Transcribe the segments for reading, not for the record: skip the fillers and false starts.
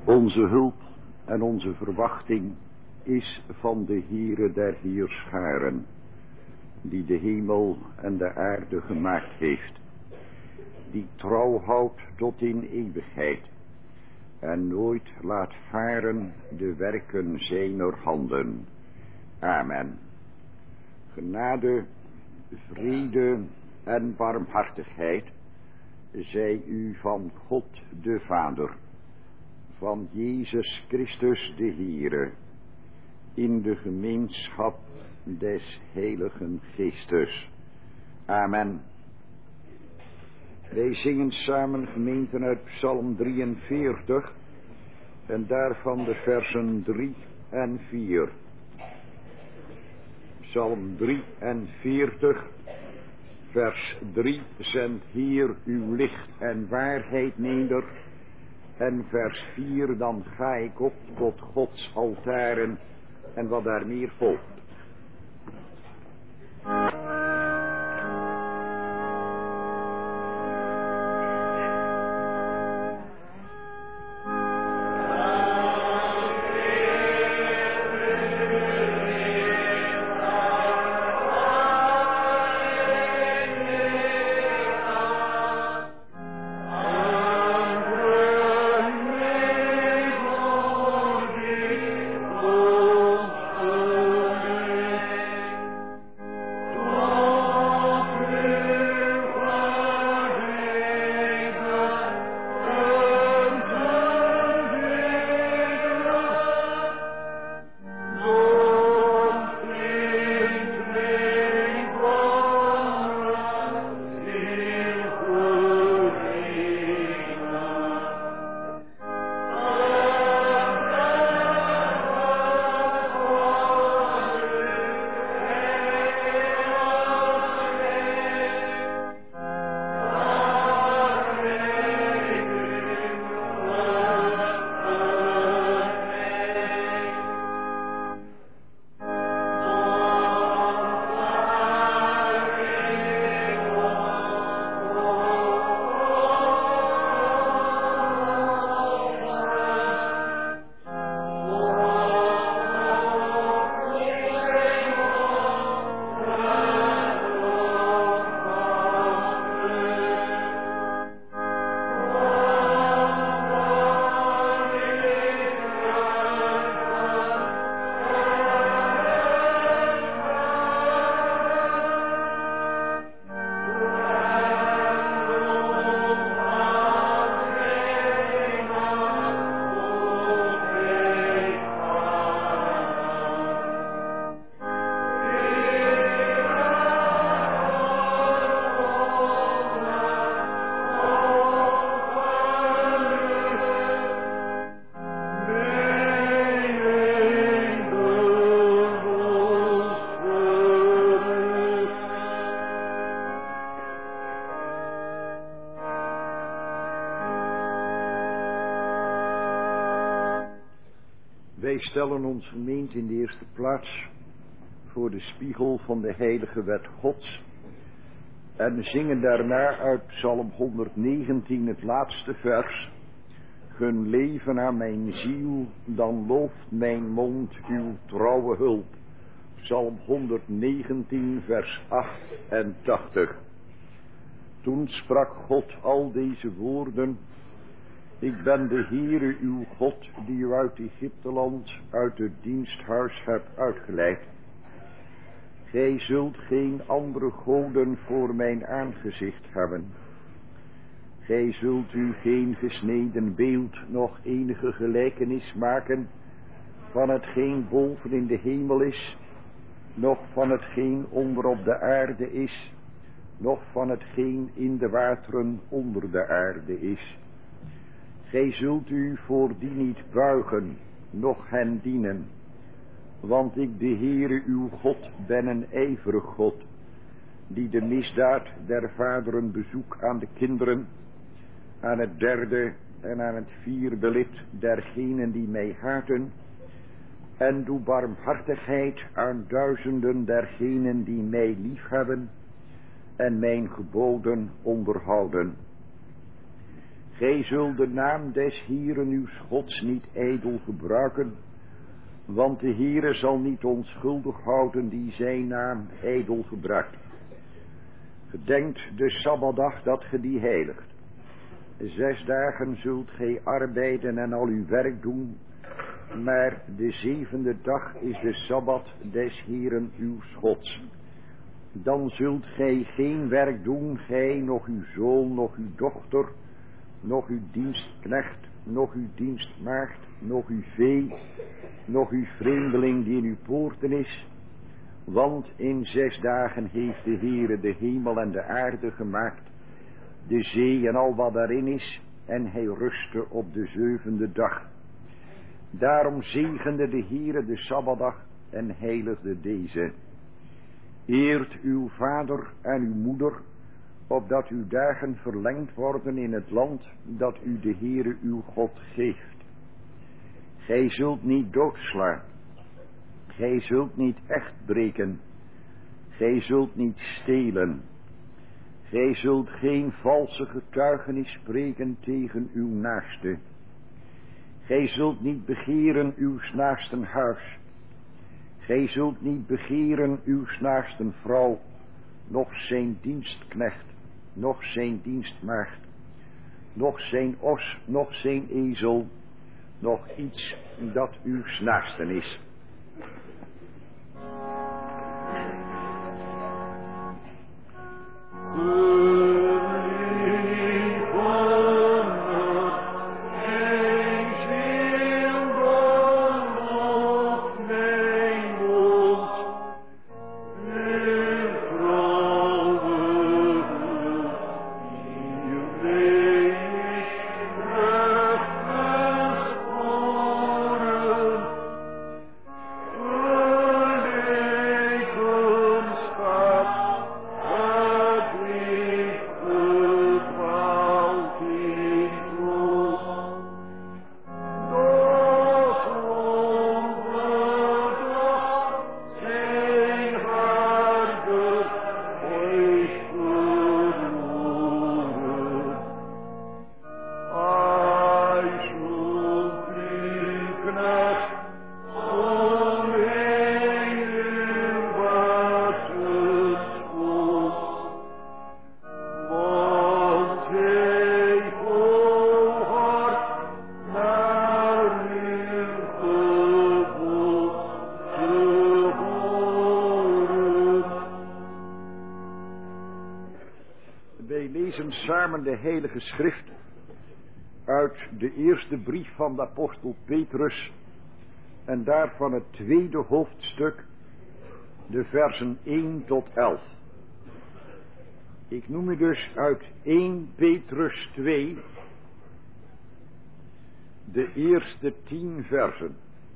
Onze hulp en onze verwachting is van de Heere der Heerscharen, die de hemel en de aarde gemaakt heeft, die trouw houdt tot in eeuwigheid en nooit laat varen de werken zijner handen. Amen. Genade, vrede en barmhartigheid zij u van God de Vader, van Jezus Christus de Heere, in de gemeenschap des Heiligen Geestes. Amen. Wij zingen samen, gemeenten, uit Psalm 43 en daarvan de versen 3 en 4. Psalm 43, vers 3, zend Heer uw licht en waarheid neder. En vers 4, dan ga ik op tot Gods altaren en wat daar meer volgt. Wij stellen ons gemeente in de eerste plaats voor de spiegel van de heilige wet Gods en zingen daarna uit Psalm 119 het laatste vers. Gun leven aan mijn ziel, dan looft mijn mond uw trouwe hulp. Psalm 119 vers 88. Toen sprak God al deze woorden: ik ben de Heere uw God, die u uit Egypteland, uit het diensthuis hebt uitgeleid. Gij zult geen andere goden voor mijn aangezicht hebben. Gij zult u geen gesneden beeld, nog enige gelijkenis maken van hetgeen boven in de hemel is, noch van hetgeen onder op de aarde is, noch van hetgeen in de wateren onder de aarde is. Gij zult u voor die niet buigen, noch hen dienen. Want ik, de Heere uw God, ben een ijverig God, die de misdaad der vaderen bezoek aan de kinderen, aan het derde en aan het vierde lid dergenen die mij haten, en doe barmhartigheid aan duizenden dergenen die mij liefhebben en mijn geboden onderhouden. Gij zult de naam des Heeren uw Gods niet ijdel gebruiken, want de Heere zal niet onschuldig houden die zijn naam ijdel gebruikt. Gedenkt de Sabbatdag dat ge die heiligt. 6 dagen zult gij arbeiden en al uw werk doen, maar de 7e dag is de Sabbat des Heeren uw Gods. Dan zult gij geen werk doen, gij, nog uw zoon, nog uw dochter, nog uw dienstknecht, nog uw dienstmaagd, nog uw vee, nog uw vreemdeling die in uw poorten is. Want in 6 dagen heeft de Heere de hemel en de aarde gemaakt, de zee en al wat daarin is, en hij rustte op de 7e dag. Daarom zegende de Heere de Sabbatdag en heiligde deze. Eert uw vader en uw moeder, opdat uw dagen verlengd worden in het land dat u de Heere uw God geeft. Gij zult niet doodslaan. Gij zult niet echt breken. Gij zult niet stelen. Gij zult geen valse getuigenis spreken tegen uw naaste. Gij zult niet begeren uws naasten huis. Gij zult niet begeren uws naasten vrouw, noch zijn dienstknecht, noch zijn dienstmaagd, noch zijn os, noch zijn ezel, noch iets dat uws naasten is. Samen de Heilige Schrift uit de eerste brief van de apostel Petrus en daarvan het 2e hoofdstuk, de versen 1 tot 11. Ik noem u dus uit 1 Petrus 2 de eerste 10 versen.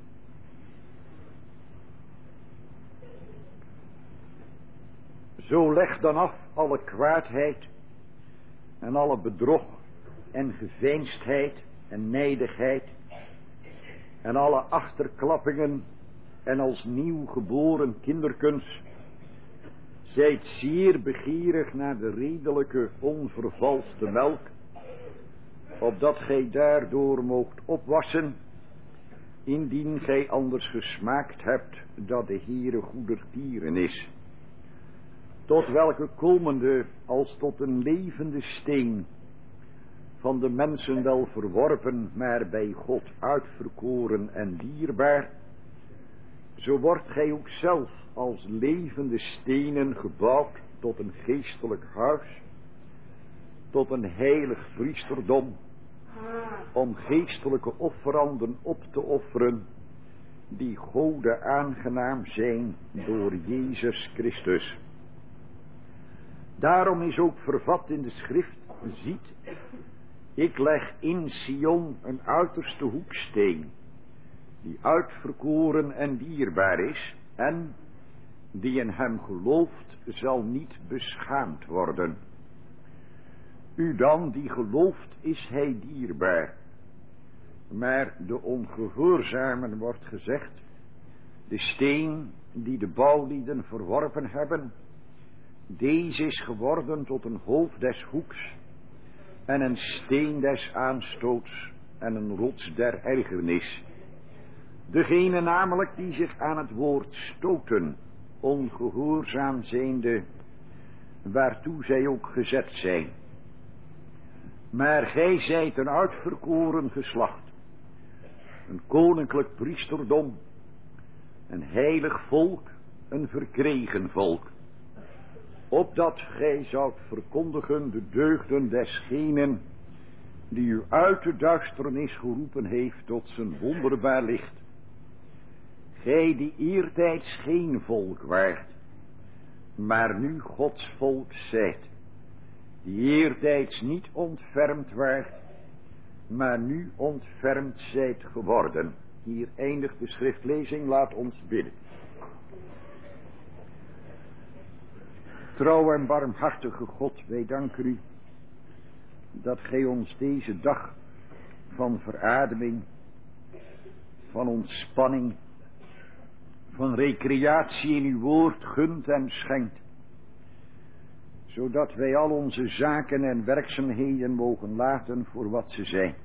Zo leg dan af alle kwaadheid en alle bedrog en geveinsdheid en nijdigheid en alle achterklappingen en als nieuw geboren kinderkens. Zijt zeer begeerig naar de redelijke onvervalste melk, opdat gij daardoor moogt opwassen, indien gij anders gesmaakt hebt dat de Heere goedertieren is. Tot welke komende als tot een levende steen, van de mensen wel verworpen, maar bij God uitverkoren en dierbaar, zo wordt gij ook zelf als levende stenen gebouwd tot een geestelijk huis, tot een heilig priesterdom, om geestelijke offeranden op te offeren, die Gode aangenaam zijn door Jezus Christus. Daarom is ook vervat in de schrift, ziet, ik leg in Sion een uiterste hoeksteen, die uitverkoren en dierbaar is, en die in hem gelooft zal niet beschaamd worden. U dan die gelooft is hij dierbaar, maar de ongehoorzamen wordt gezegd, de steen die de bouwlieden verworpen hebben, deze is geworden tot een hoofd des hoeks, en een steen des aanstoots en een rots der ergernis. Degene namelijk die zich aan het woord stoten, ongehoorzaam zijnde, waartoe zij ook gezet zijn. Maar gij zijt een uitverkoren geslacht, een koninklijk priesterdom, een heilig volk, een verkregen volk, opdat gij zoudt verkondigen de deugden desgenen die u uit de duisternis geroepen heeft tot zijn wonderbaar licht. Gij die eertijds geen volk waart, maar nu Gods volk zijt, die eertijds niet ontfermd waart, maar nu ontfermd zijt geworden. Hier eindigt de schriftlezing, laat ons bidden. Trouw en barmhartige God, wij danken u dat gij ons deze dag van verademing, van ontspanning, van recreatie in uw woord gunt en schenkt, zodat wij al onze zaken en werkzaamheden mogen laten voor wat ze zijn.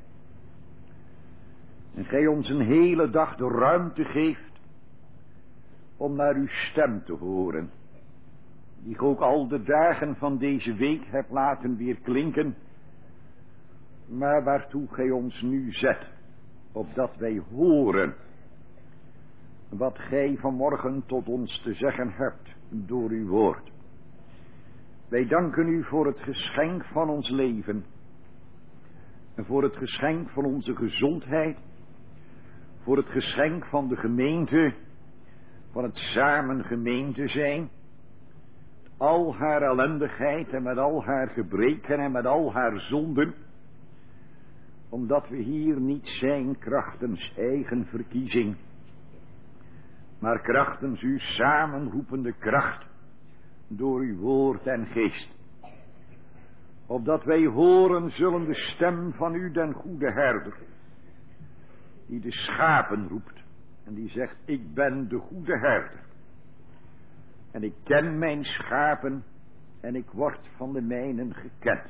En gij ons een hele dag de ruimte geeft om naar uw stem te horen, die ik ook al de dagen van deze week hebt laten weerklinken, maar waartoe gij ons nu zet, opdat wij horen wat gij vanmorgen tot ons te zeggen hebt door uw woord. Wij danken u voor het geschenk van ons leven en voor het geschenk van onze gezondheid, voor het geschenk van de gemeente, van het samen gemeente zijn, al haar ellendigheid en met al haar gebreken en met al haar zonden, omdat we hier niet zijn krachtens eigen verkiezing, maar krachtens uw samenroepende kracht door uw woord en geest. Opdat wij horen zullen de stem van u den goede herder, die de schapen roept en die zegt, ik ben de goede herder. En ik ken mijn schapen en ik word van de mijnen gekend.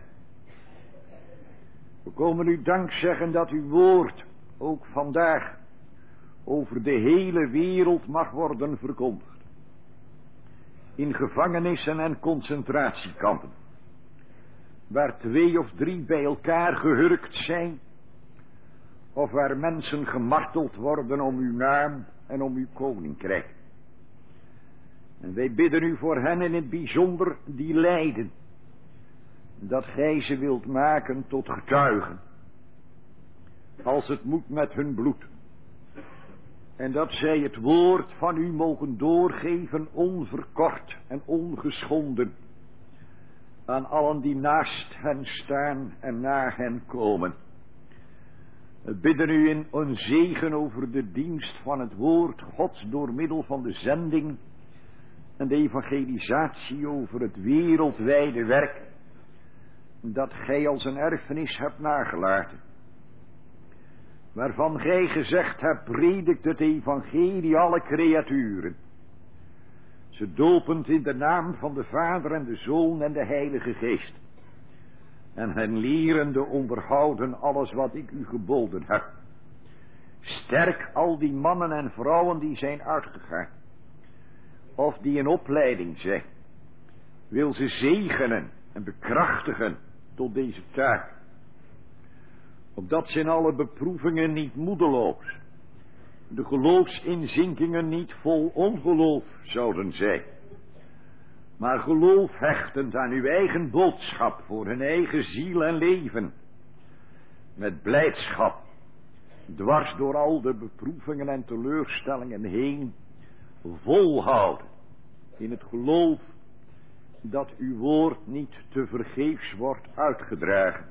We komen u dank zeggen dat uw woord ook vandaag over de hele wereld mag worden verkondigd. In gevangenissen en concentratiekampen, waar 2 of 3 bij elkaar gehurkt zijn, of waar mensen gemarteld worden om uw naam en om uw koninkrijk. En wij bidden u voor hen in het bijzonder die lijden, dat gij ze wilt maken tot getuigen, als het moet met hun bloed. En dat zij het woord van u mogen doorgeven onverkort en ongeschonden aan allen die naast hen staan en na hen komen. We bidden u in een zegen over de dienst van het woord Gods door middel van de zending en de evangelisatie over het wereldwijde werk dat gij als een erfenis hebt nagelaten, waarvan gij gezegd hebt, predikt het evangelie alle creaturen, ze dopend in de naam van de Vader en de Zoon en de Heilige Geest, en hen lerende onderhouden alles wat ik u geboden heb. Sterk al die mannen en vrouwen die zijn uitgegaan, of die in opleiding zijn, wil ze zegenen en bekrachtigen tot deze taak, opdat ze in alle beproevingen niet moedeloos, de geloofsinzinkingen niet vol ongeloof zouden zijn, maar geloof hechtend aan uw eigen boodschap voor hun eigen ziel en leven, met blijdschap, dwars door al de beproevingen en teleurstellingen heen, volhouden in het geloof dat uw woord niet te vergeefs wordt uitgedragen.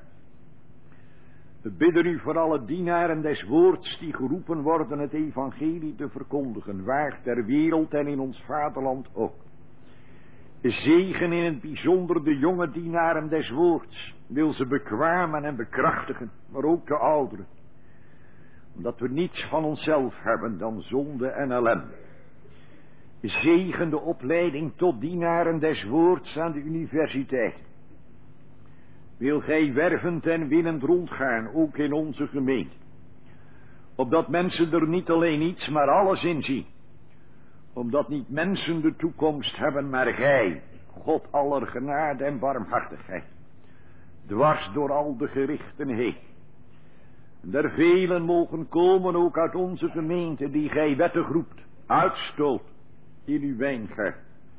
We bidden u voor alle dienaren des woords die geroepen worden het evangelie te verkondigen, waar ter wereld en in ons vaderland ook. Zegen in het bijzonder de jonge dienaren des woords, wil ze bekwamen en bekrachtigen, maar ook de ouderen, omdat we niets van onszelf hebben dan zonde en ellende. Zegen de opleiding tot dienaren des woords aan de universiteit. wil gij wervend en winnend rondgaan, ook in onze gemeente. Opdat mensen er niet alleen iets, maar alles in zien. Omdat niet mensen de toekomst hebben, maar gij, God aller genade en barmhartigheid. Dwars door al de gerichten heen. En er velen mogen komen ook uit onze gemeente, die gij wettig roept, uitstoot in uw wijngaard.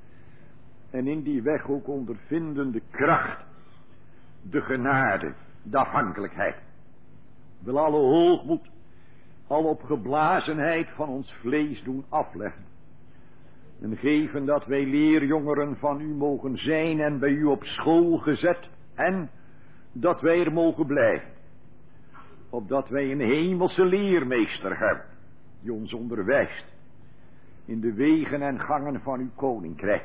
En in die weg ook ondervinden de kracht, de genade, de afhankelijkheid. Wil alle hoogmoed, alle opgeblazenheid van ons vlees doen afleggen. En geven dat wij leerjongeren van u mogen zijn en bij u op school gezet. En dat wij er mogen blijven. Opdat wij een hemelse leermeester hebben, die ons onderwijst in de wegen en gangen van uw koninkrijk.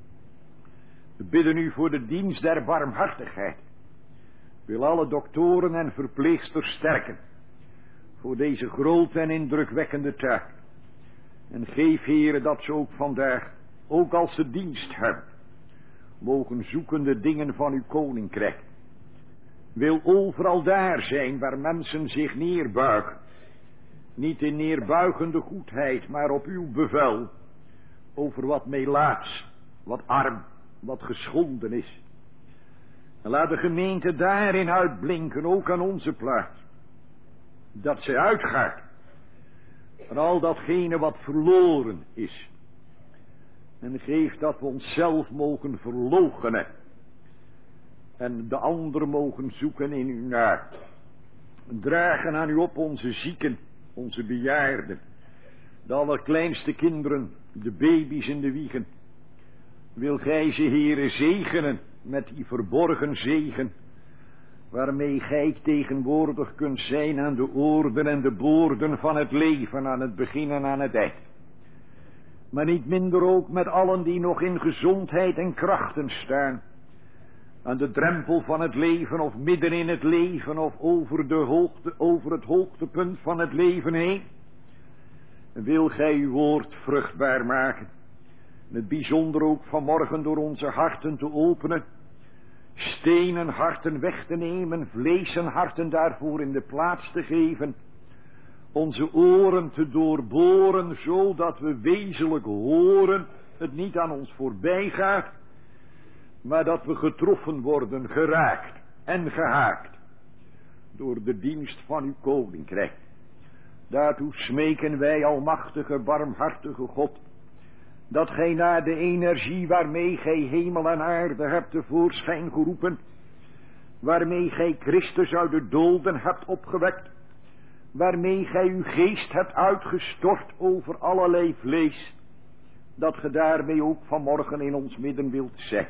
We bidden u voor de dienst der barmhartigheid. Wil alle doktoren en verpleegsters sterken voor deze grote en indrukwekkende taak. En geef, Heere, dat ze ook vandaag, ook als ze dienst hebben, mogen zoeken de dingen van uw koninkrijk. Wil overal daar zijn waar mensen zich neerbuigen. Niet in neerbuigende goedheid, maar op uw bevel. Over wat melaats, wat arm, wat geschonden is. En laat de gemeente daarin uitblinken, ook aan onze plaats. Dat zij uitgaat van al datgene wat verloren is. En geef dat we onszelf mogen verloochenen. En de ander mogen zoeken in uw naam. Dragen aan u op onze zieken, onze bejaarden. De allerkleinste kinderen, de baby's in de wiegen. Wil gij ze, Heere, zegenen met die verborgen zegen, waarmee gij tegenwoordig kunt zijn aan de oorden en de boorden van het leven, aan het begin en aan het eind. Maar niet minder ook met allen die nog in gezondheid en krachten staan, aan de drempel van het leven of midden in het leven of over het hoogtepunt van het leven heen. Wil gij uw woord vruchtbaar maken, in het bijzonder ook vanmorgen door onze harten te openen, stenen harten weg te nemen, vleesen harten daarvoor in de plaats te geven, onze oren te doorboren, zodat we wezenlijk horen, het niet aan ons voorbij gaat, maar dat we getroffen worden, geraakt en gehaakt door de dienst van uw koninkrijk. Daartoe smeken wij, almachtige, barmhartige God, dat gij naar de energie waarmee gij hemel en aarde hebt tevoorschijn geroepen, waarmee gij Christus uit de doden hebt opgewekt, waarmee gij uw geest hebt uitgestort over allerlei vlees, dat ge daarmee ook vanmorgen in ons midden wilt zijn.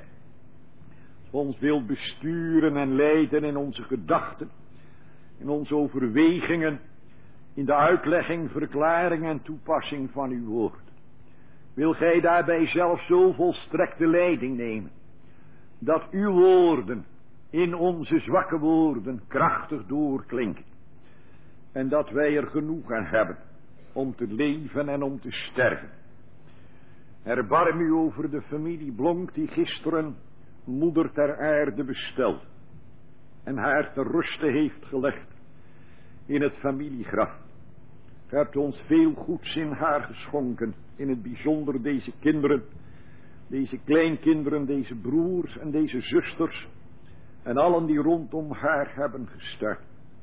Ons wilt besturen en leiden in onze gedachten, in onze overwegingen, in de uitlegging, verklaring en toepassing van uw woord. Wil gij daarbij zelf zo volstrekte leiding nemen, dat uw woorden in onze zwakke woorden krachtig doorklinken. En dat wij er genoeg aan hebben om te leven en om te sterven. Erbarm u over de familie Blonk die gisteren moeder ter aarde besteld en haar ter ruste heeft gelegd in het familiegraf. Gij hebt ons veel goeds in haar geschonken, in het bijzonder deze kinderen, deze kleinkinderen, deze broers en deze zusters en allen die rondom haar hebben gestaan.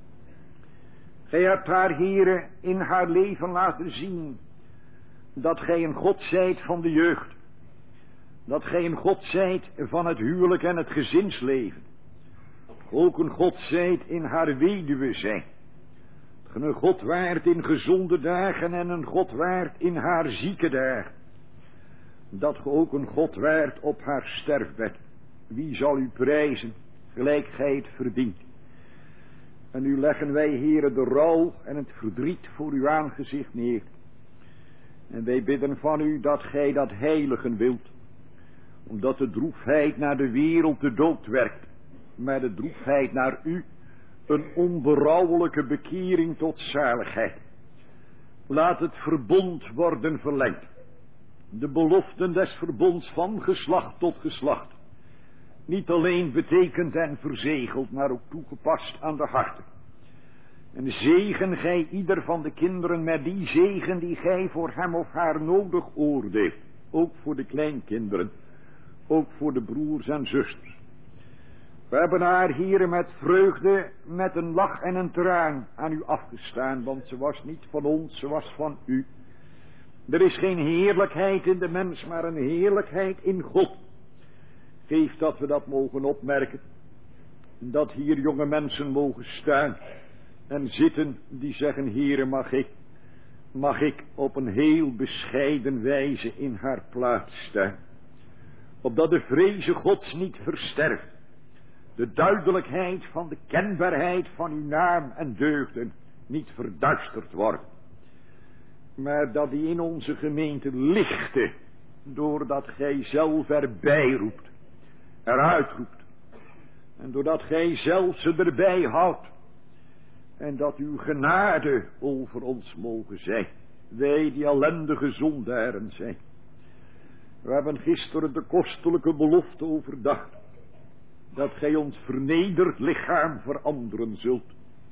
Gij hebt haar, Heere, in haar leven laten zien dat gij een God zijt van de jeugd. Dat gij een God zijt van het huwelijk en het gezinsleven. Ook een God zijt in haar weduwe zijn. Dat ge een God waart in gezonde dagen en een God waart in haar zieke dagen. Dat ge ook een God waart op haar sterfbed. Wie zal u prijzen, gelijk gij het verdient. En nu leggen wij, Heere, de rouw en het verdriet voor uw aangezicht neer. En wij bidden van u dat gij dat heiligen wilt. Omdat de droefheid naar de wereld de dood werkt. Maar de droefheid naar u een onberouwelijke bekering tot zaligheid. Laat het verbond worden verlengd. De beloften des verbonds van geslacht tot geslacht. niet alleen betekend en verzegeld, maar ook toegepast aan de harten. En zegen gij ieder van de kinderen met die zegen die gij voor hem of haar nodig oordeelt. Ook voor de kleinkinderen, ook voor de broers en zusters. We hebben haar, Heere, met vreugde, met een lach en een traan aan u afgestaan, want ze was niet van ons, ze was van u. Er is geen heerlijkheid in de mens, maar een heerlijkheid in God. Geef dat we dat mogen opmerken. Dat hier jonge mensen mogen staan en zitten die zeggen, Heere, mag ik op een heel bescheiden wijze in haar plaats staan. Opdat de vreze Gods niet versterft. De duidelijkheid van de kenbaarheid van uw naam en deugden niet verduisterd wordt. Maar dat die in onze gemeente lichte, doordat gij zelf erbij roept, eruit roept. En doordat gij zelf ze erbij houdt. En dat uw genade over ons mogen zijn. Wij die ellendige zondaren zijn. We hebben gisteren de kostelijke belofte overdacht. Dat gij ons vernederd lichaam veranderen zult.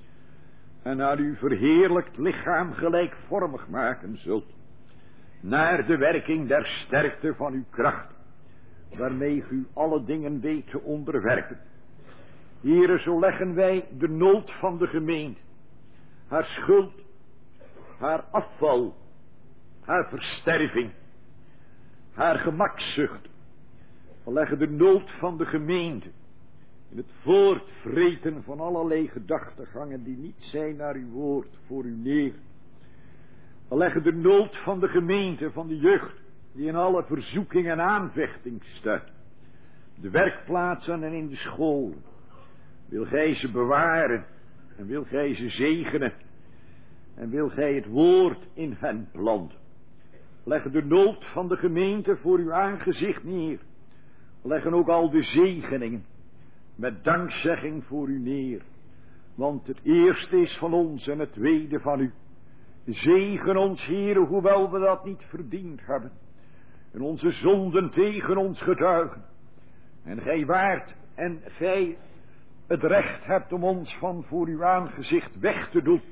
En aan uw verheerlijkt lichaam gelijkvormig maken zult. Naar de werking der sterkte van uw kracht. Waarmee u alle dingen weet te onderwerpen. Here, zo leggen wij de nood van de gemeente. Haar schuld. Haar afval. Haar versterving. Haar gemakzucht. We leggen de nood van de gemeente. In het voortvreten van allerlei gedachtegangen die niet zijn naar uw woord voor u neer. We leggen de nood van de gemeente, van de jeugd, die in alle verzoeking en aanvechting staat. De werkplaatsen en in de scholen. Wil gij ze bewaren en wil gij ze zegenen en wil gij het woord in hen planten. We leggen de nood van de gemeente voor uw aangezicht neer. We leggen ook al de zegeningen met dankzegging voor u neer. Want het eerste is van ons en het tweede van u. Zegen ons, Heere, hoewel we dat niet verdiend hebben. En onze zonden tegen ons getuigen. En gij waart en gij het recht hebt om ons van voor uw aangezicht weg te doen.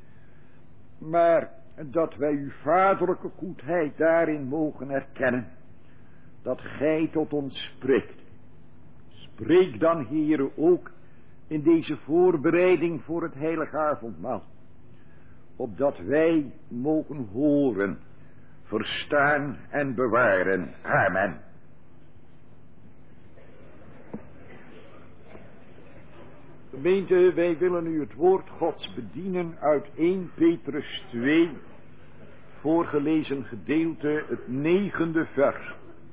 Maar dat wij uw vaderlijke goedheid daarin mogen erkennen. Dat gij tot ons spreekt. Spreek dan, Heere, ook in deze voorbereiding voor het heilige avondmaal. Opdat wij mogen horen, verstaan en bewaren. Amen. Gemeente, wij willen u het woord Gods bedienen uit 1 Petrus 2, voorgelezen gedeelte, het 9e vers.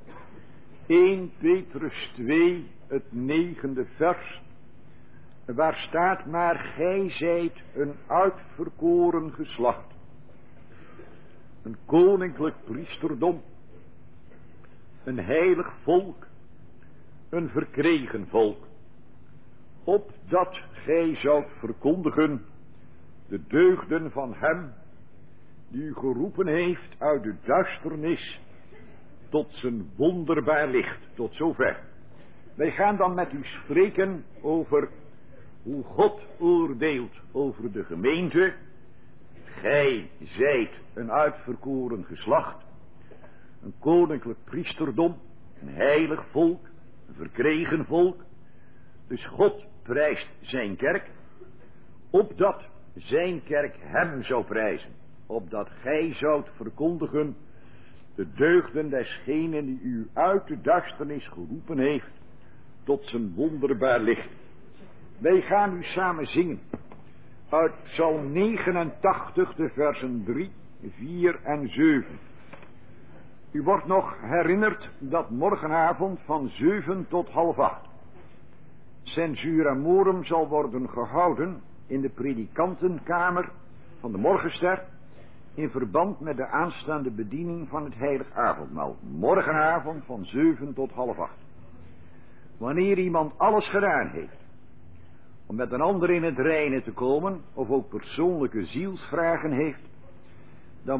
1 Petrus 2, het 9e vers, waar staat, maar gij zijt een uitverkoren geslacht, een koninklijk priesterdom, een heilig volk, een verkregen volk, opdat gij zoudt verkondigen de deugden van hem die u geroepen heeft uit de duisternis tot zijn wonderbaar licht. Tot zover. Wij gaan dan met u spreken over hoe God oordeelt over de gemeente. Gij zijt een uitverkoren geslacht, een koninklijk priesterdom, een heilig volk, een verkregen volk. Dus God prijst zijn kerk, opdat zijn kerk hem zou prijzen, opdat gij zoudt verkondigen de deugden desgenen die u uit de duisternis geroepen heeft tot zijn wonderbaar licht. Wij gaan u samen zingen uit Psalm 89, de versen 3, 4 en 7. U wordt nog herinnerd dat morgenavond van 7 tot 7:30 Censura Morum zal worden gehouden in de predikantenkamer van de Morgenster in verband met de aanstaande bediening van het heilig avondmaal. Morgenavond van 7 tot 7:30. Wanneer iemand alles gedaan heeft om met een ander in het reine te komen, of ook persoonlijke zielsvragen heeft, dan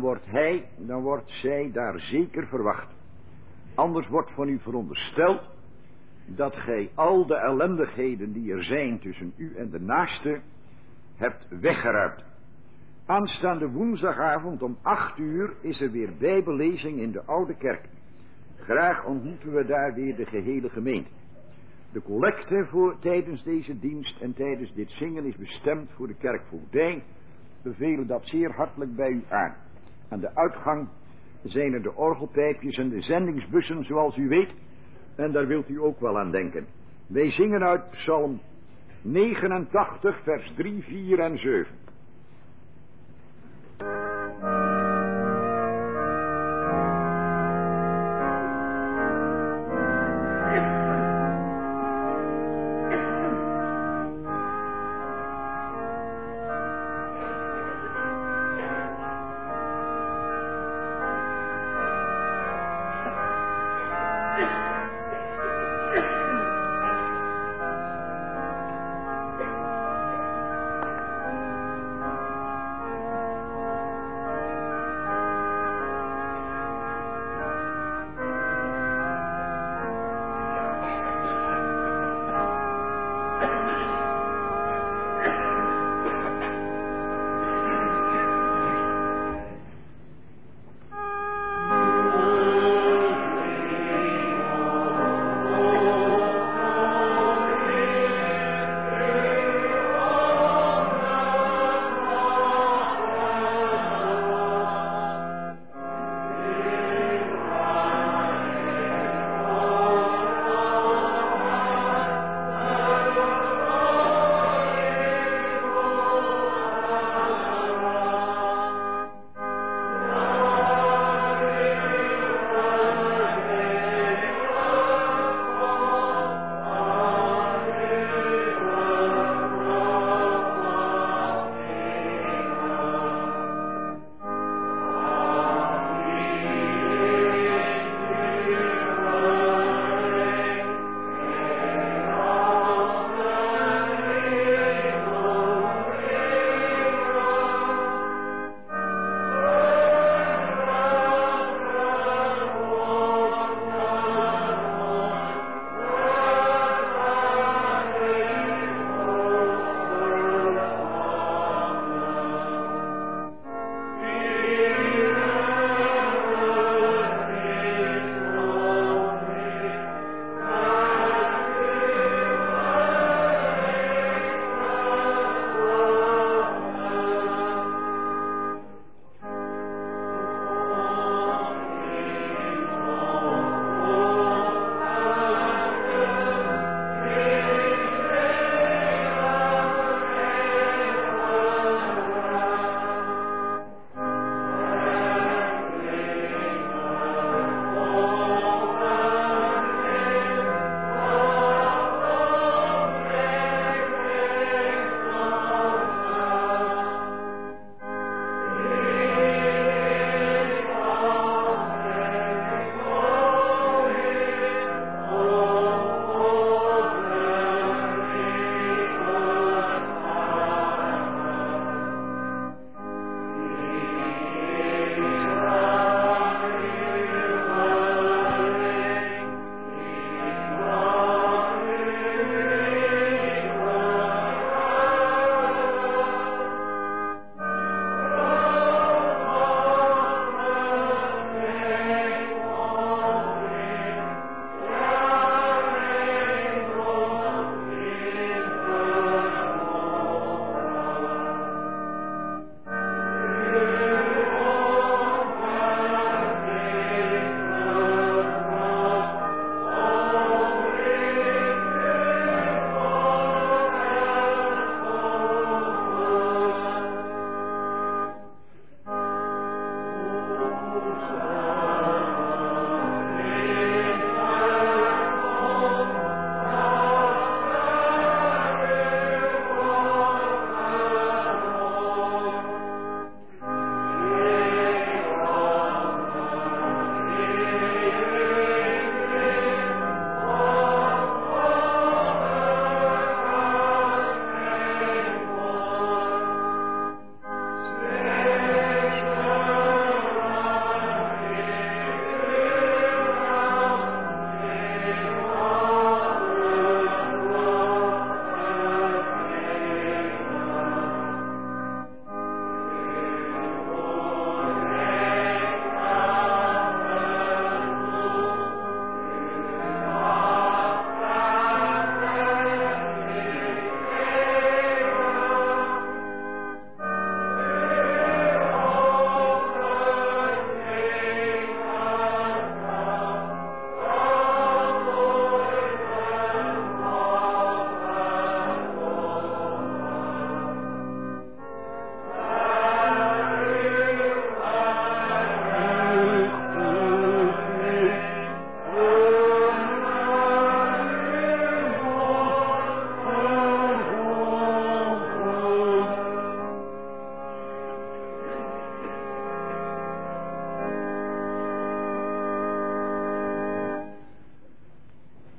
wordt zij daar zeker verwacht. Anders wordt van u verondersteld dat gij al de ellendigheden die er zijn tussen u en de naaste hebt weggeruimd. Aanstaande woensdagavond om 8 uur is er weer bijbellezing in de Oude Kerk. Graag ontmoeten we daar weer de gehele gemeente. De collecte tijdens deze dienst en tijdens dit zingen is bestemd voor de kerkvoogdij. We bevelen dat zeer hartelijk bij u aan. Aan de uitgang zijn er de orgelpijpjes en de zendingsbussen, zoals u weet. En daar wilt u ook wel aan denken. Wij zingen uit Psalm 89, vers 3, 4 en 7.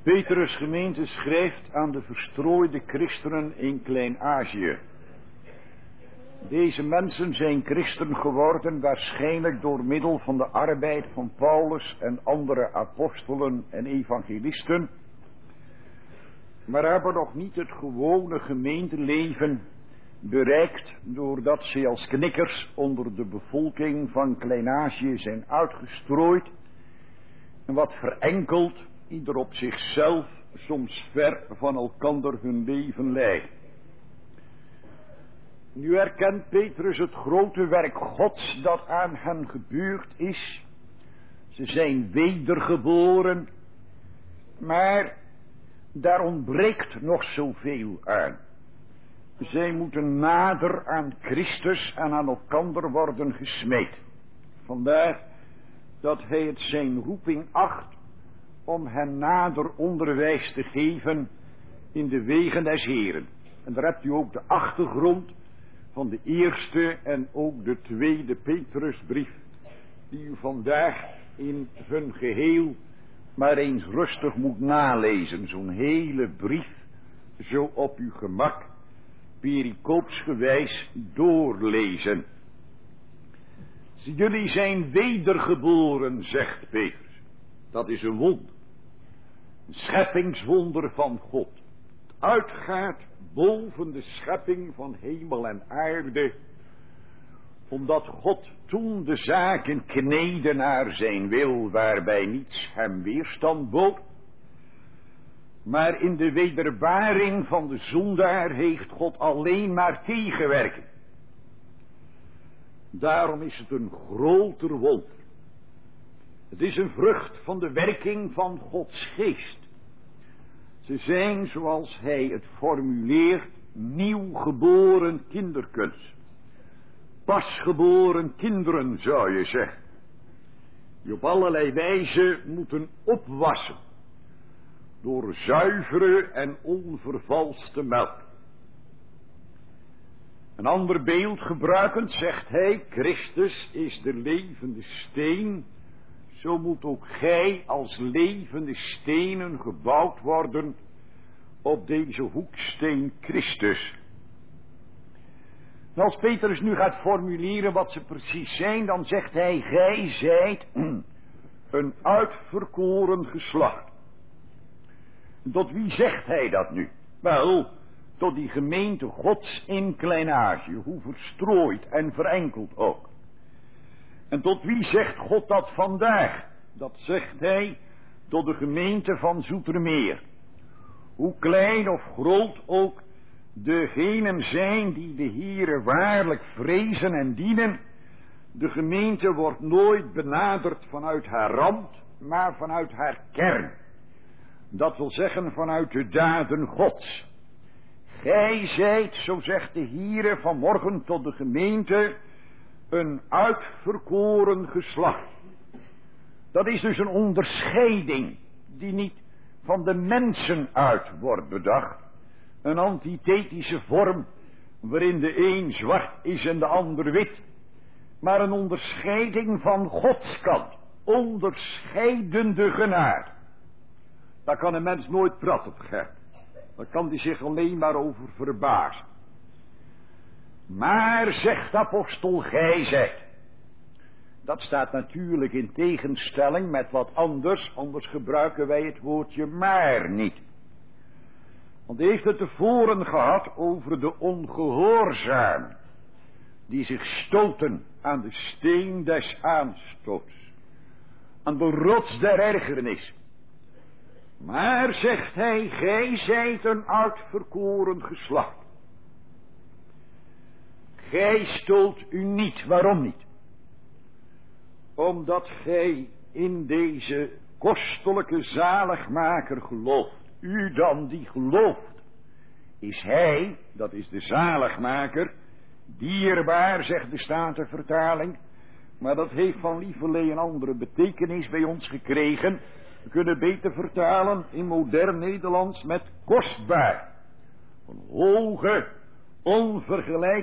Petrus gemeente schrijft aan de verstrooide christenen in Klein-Azië. Deze mensen zijn christen geworden waarschijnlijk door middel van de arbeid van Paulus en andere apostelen en evangelisten, maar hebben nog niet het gewone gemeenteleven bereikt doordat ze als knikkers onder de bevolking van Klein-Azië zijn uitgestrooid en wat verenkeld, ieder op zichzelf, soms ver van elkander hun leven leidt. Nu erkent Petrus het grote werk Gods dat aan hen gebeurd is. Ze zijn wedergeboren, maar daar ontbreekt nog zoveel aan. Zij moeten nader aan Christus en aan elkander worden gesmeed. Vandaar dat hij het zijn roeping acht om hen nader onderwijs te geven in de wegen des Heren. En daar hebt u ook de achtergrond van de eerste en ook de tweede Petrusbrief, die u vandaag in hun geheel maar eens rustig moet nalezen. Zo'n hele brief, zo op uw gemak, pericoopsgewijs doorlezen. Jullie zijn wedergeboren, zegt Petrus. Dat is een wonder. Een scheppingswonder van God. Het uitgaat boven de schepping van hemel en aarde, omdat God toen de zaken kneedde naar zijn wil, waarbij niets hem weerstand bood. Maar in de wederbaring van de zondaar heeft God alleen maar tegenwerking. Daarom is het een groter wonder. Het is een vrucht van de werking van Gods geest. Ze zijn, zoals hij het formuleert, nieuw geboren kinderkens. Pasgeboren kinderen, zou je zeggen. Die op allerlei wijze moeten opwassen. Door zuivere en onvervalste melk. Een ander beeld gebruikend zegt hij, Christus is de levende steen. Zo moet ook gij als levende stenen gebouwd worden op deze hoeksteen Christus. En als Petrus nu gaat formuleren wat ze precies zijn, dan zegt hij, gij zijt een uitverkoren geslacht. Tot wie zegt hij dat nu? Wel, tot die gemeente Gods in Klein-Azië, hoe verstrooid en verenkeld ook. En tot wie zegt God dat vandaag? Dat zegt hij tot de gemeente van Zoetermeer. Hoe klein of groot ook degenen zijn die de Heere waarlijk vrezen en dienen, de gemeente wordt nooit benaderd vanuit haar rand, maar vanuit haar kern. Dat wil zeggen vanuit de daden Gods. Gij zijt, zo zegt de Heere vanmorgen tot de gemeente, een uitverkoren geslacht. Dat is dus een onderscheiding die niet van de mensen uit wordt bedacht. Een antithetische vorm waarin de een zwart is en de ander wit. Maar een onderscheiding van Gods kant. Onderscheidende genade. Daar kan een mens nooit prat op geven. Daar kan hij zich alleen maar over verbazen. Maar, zegt apostel, gij zijt. Dat staat natuurlijk in tegenstelling met wat anders. Anders gebruiken wij het woordje maar niet. Want hij heeft het tevoren gehad over de ongehoorzamen. Die zich stoten aan de steen des aanstoots. Aan de rots der ergernis. Maar, zegt hij, gij zijt een uitverkoren geslacht. Gij stoot u niet. Waarom niet? Omdat gij in deze kostelijke zaligmaker gelooft. U dan die gelooft. Is hij, dat is de zaligmaker, dierbaar, zegt de Statenvertaling. Maar dat heeft van lieverlee een andere betekenis bij ons gekregen. We kunnen beter vertalen in modern Nederlands met kostbaar. Een hoge,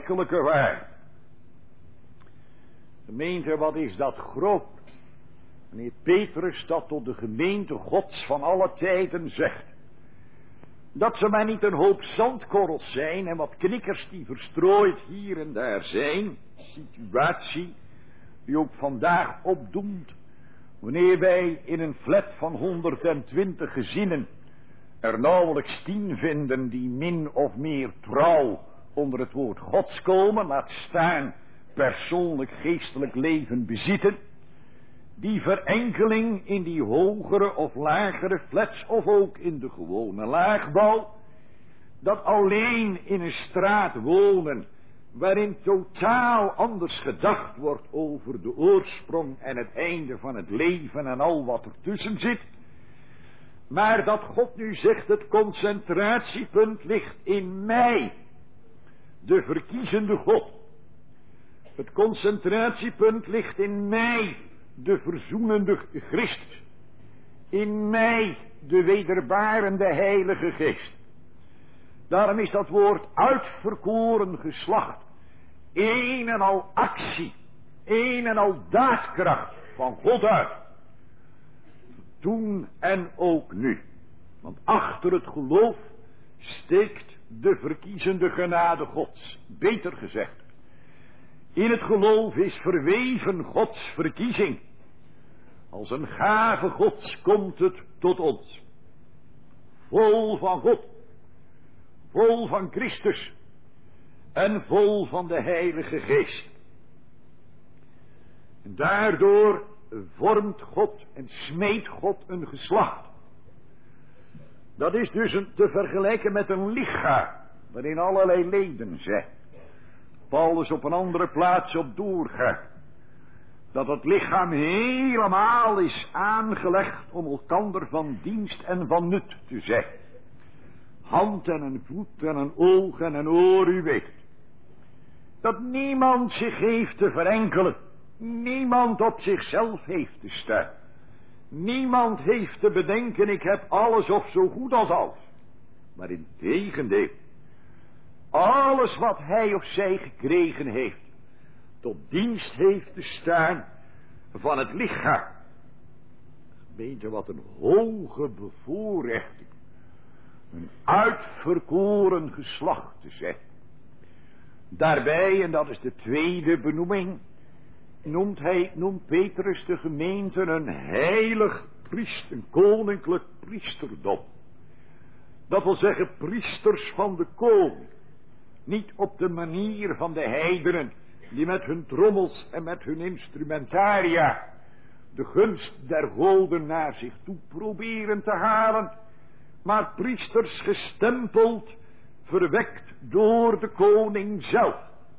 onvergelijkelijke waarde. Gemeente, wat is dat groot? wanneer Petrus dat tot de gemeente Gods van alle tijden zegt, dat ze maar niet een hoop zandkorrels zijn en wat knikkers die verstrooid hier en daar zijn, situatie die ook vandaag opdoemt, wanneer wij in een flat van 120 gezinnen er nauwelijks 10 vinden die min of meer trouw onder het woord Gods komen, laat staan persoonlijk geestelijk leven bezitten. Die verenkeling in die hogere of lagere flats of ook in de gewone laagbouw, dat alleen in een straat wonen waarin totaal anders gedacht wordt over de oorsprong en het einde van het leven en al wat ertussen zit, maar dat God nu zegt het concentratiepunt ligt in mij, de verkiezende God. Het concentratiepunt ligt in mij, de verzoenende Christus. In mij, de wederbarende Heilige Geest. Daarom is dat woord uitverkoren geslacht een en al actie, een en al daadkracht van God uit. Toen en ook nu. Want achter het geloof steekt de verkiezende genade Gods. Beter gezegd, in het geloof is verweven Gods verkiezing. Als een gave Gods komt het tot ons. Vol van God. Vol van Christus. En vol van de Heilige Geest. En daardoor vormt God en smeedt God een geslacht. Dat is dus te vergelijken met een lichaam waarin allerlei leden zijn. Paulus op een andere plaats op doorgaat. Dat het lichaam helemaal is aangelegd om elkander van dienst en van nut te zijn. Hand en een voet en een oog en een oor, u weet. Dat niemand zich heeft te verenkelen. Niemand op zichzelf heeft te staan. Niemand heeft te bedenken, ik heb alles of zo goed als alles. Maar in tegendeel, alles wat hij of zij gekregen heeft, tot dienst heeft te staan van het lichaam. Weet je wat een hoge bevoorrechting, een uitverkoren geslacht te zijn. Daarbij, en dat is de tweede benoeming, noemt Petrus de gemeente een heilig priester, een koninklijk priesterdom. Dat wil zeggen priesters van de koning. Niet op de manier van de heidenen, die met hun trommels en met hun instrumentaria de gunst der goden naar zich toe proberen te halen, maar priesters gestempeld, verwekt door de koning zelf.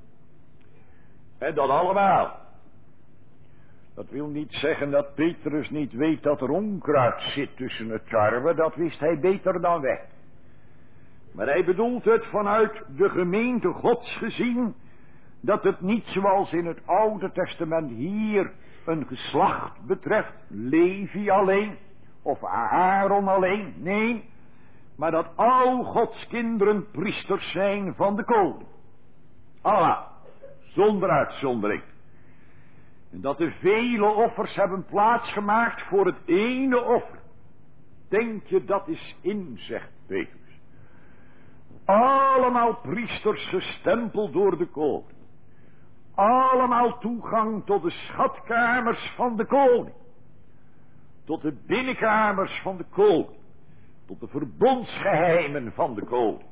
En dat allemaal. Dat wil niet zeggen dat Petrus niet weet dat er onkruid zit tussen het tarwe, dat wist hij beter dan wij. Maar hij bedoelt het vanuit de gemeente Gods gezien, dat het niet zoals in het Oude Testament hier een geslacht betreft, Levi alleen, of Aaron alleen, nee, maar dat al Gods kinderen priesters zijn van de koning. Allah, zonder uitzondering. En dat de vele offers hebben plaatsgemaakt voor het ene offer. Denk je dat is in, zegt Petrus. Allemaal priesters gestempeld door de koning. Allemaal toegang tot de schatkamers van de koning. Tot de binnenkamers van de koning. Tot de verbondsgeheimen van de koning.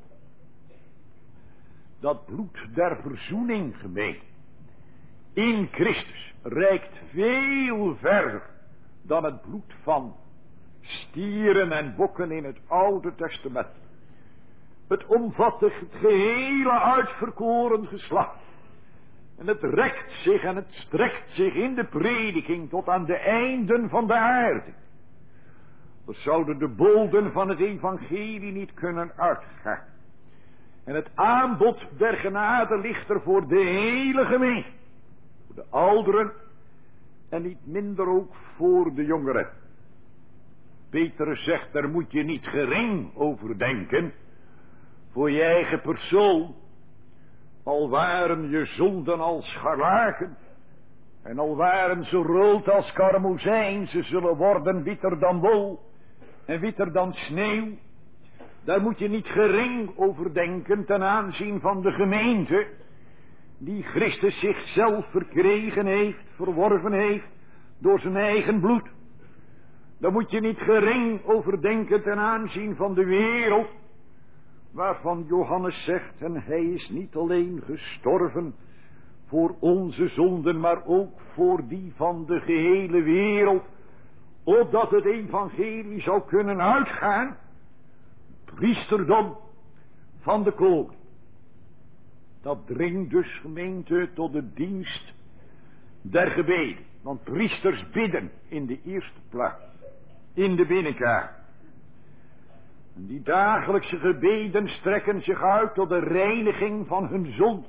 Dat bloed der verzoening, gemeen, in Christus reikt veel verder dan het bloed van stieren en bokken in het Oude Testament. Het omvat het gehele uitverkoren geslacht. En het rekt zich en het strekt zich in de prediking tot aan de einden van de aarde. We zouden de bolden van het evangelie niet kunnen uitgaan. En het aanbod der genade ligt er voor de hele gemeente. Voor de ouderen en niet minder ook voor de jongeren. Petrus zegt, daar moet je niet gering over denken. Voor je eigen persoon. Al waren je zonden als scharlaken. En al waren ze rood als karmozijn, ze zullen worden witter dan wol en witter dan sneeuw. Daar moet je niet gering over denken ten aanzien van de gemeente, die Christus zichzelf verkregen heeft, verworven heeft, door zijn eigen bloed. Daar moet je niet gering over denken ten aanzien van de wereld, waarvan Johannes zegt, en hij is niet alleen gestorven voor onze zonden, maar ook voor die van de gehele wereld, opdat het evangelie zou kunnen uitgaan, priesterdom van de koning. Dat dringt dus, gemeente, tot de dienst der gebeden. Want priesters bidden in de eerste plaats, in de binnenkamer. En die dagelijkse gebeden strekken zich uit tot de reiniging van hun zonde.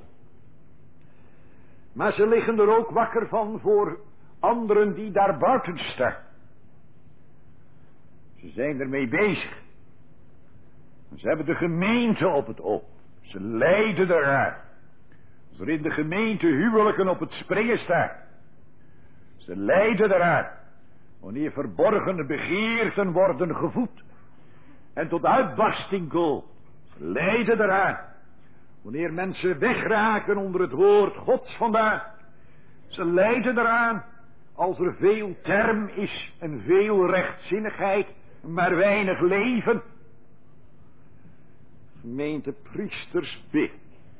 Maar ze liggen er ook wakker van voor anderen die daar buiten staan. Ze zijn ermee bezig. Ze hebben de gemeente op het oog. Ze lijden eraan. Als er in de gemeente huwelijken op het springen staan. Ze lijden eraan. Wanneer verborgene begeerten worden gevoed. En tot uitbarsting komen. Ze lijden eraan. Wanneer mensen wegraken onder het woord Gods vandaan. Ze lijden eraan. Als er veel term is en veel rechtzinnigheid, maar weinig leven. Gemeente priesters bidden.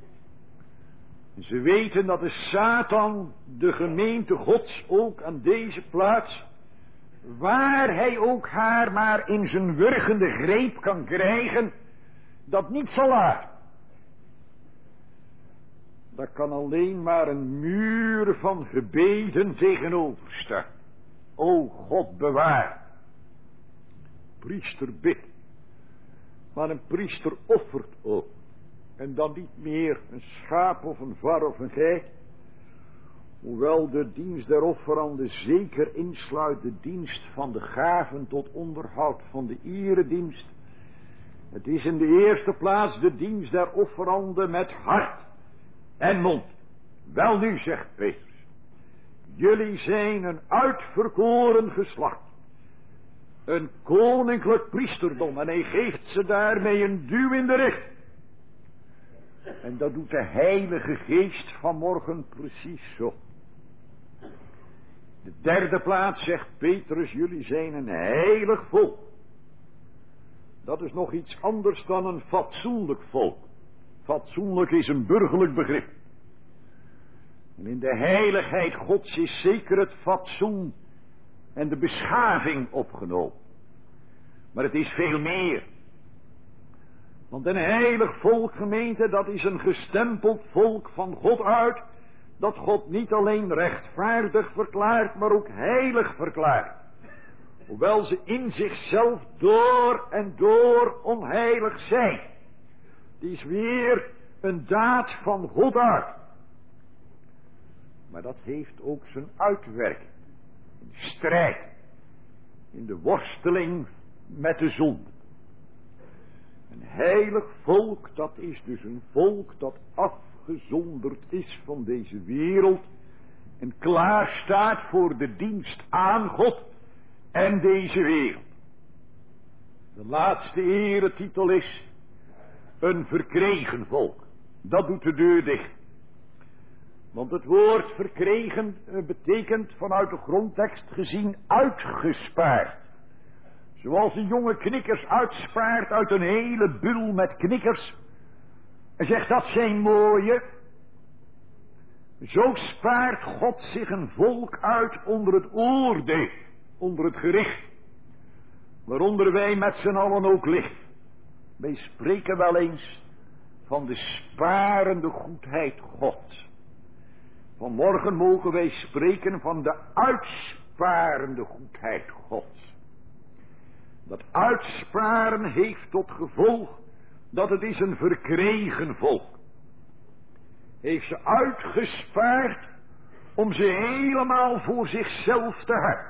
Ze weten dat de Satan de gemeente Gods ook aan deze plaats, waar hij ook haar maar in zijn wurgende greep kan krijgen, dat niet zal laten. Daar kan alleen maar een muur van gebeden tegenover staan. O God bewaar. Priester bidt. Maar een priester offert ook. En dan niet meer een schaap of een var of een geit. Hoewel de dienst der offeranden zeker insluit de dienst van de gaven tot onderhoud van de eredienst. Het is in de eerste plaats de dienst der offeranden met hart en mond. Wel nu, zegt Petrus, jullie zijn een uitverkoren geslacht. Een koninklijk priesterdom. En hij geeft ze daarmee een duw in de rug. En dat doet de Heilige Geest vanmorgen precies zo. De derde plaats zegt Petrus, jullie zijn een heilig volk. Dat is nog iets anders dan een fatsoenlijk volk. Fatsoenlijk is een burgerlijk begrip. En in de heiligheid Gods is zeker het fatsoen en de beschaving opgenomen. Maar het is veel meer. Want een heilig volk, gemeente, dat is een gestempeld volk van God uit, dat God niet alleen rechtvaardig verklaart, maar ook heilig verklaart. Hoewel ze in zichzelf door en door onheilig zijn. Die is weer een daad van God uit. Maar dat heeft ook zijn uitwerking. In de strijd. In de worsteling met de zonde. Een heilig volk, dat is dus een volk dat afgezonderd is van deze wereld. En klaar staat voor de dienst aan God en deze wereld. De laatste eretitel is een verkregen volk. Dat doet de deur dicht. Want het woord verkregen betekent vanuit de grondtekst gezien uitgespaard. Zoals een jonge knikkers uitspaart uit een hele bul met knikkers. En zegt dat zijn mooie. Zo spaart God zich een volk uit onder het oordeel. Onder het gericht. Waaronder wij met z'n allen ook liggen. Wij spreken wel eens van de sparende goedheid Gods. Vanmorgen mogen wij spreken van de uitsparende goedheid Gods. Dat uitsparen heeft tot gevolg dat het is een verkregen volk. Heeft ze uitgespaard om ze helemaal voor zichzelf te hebben.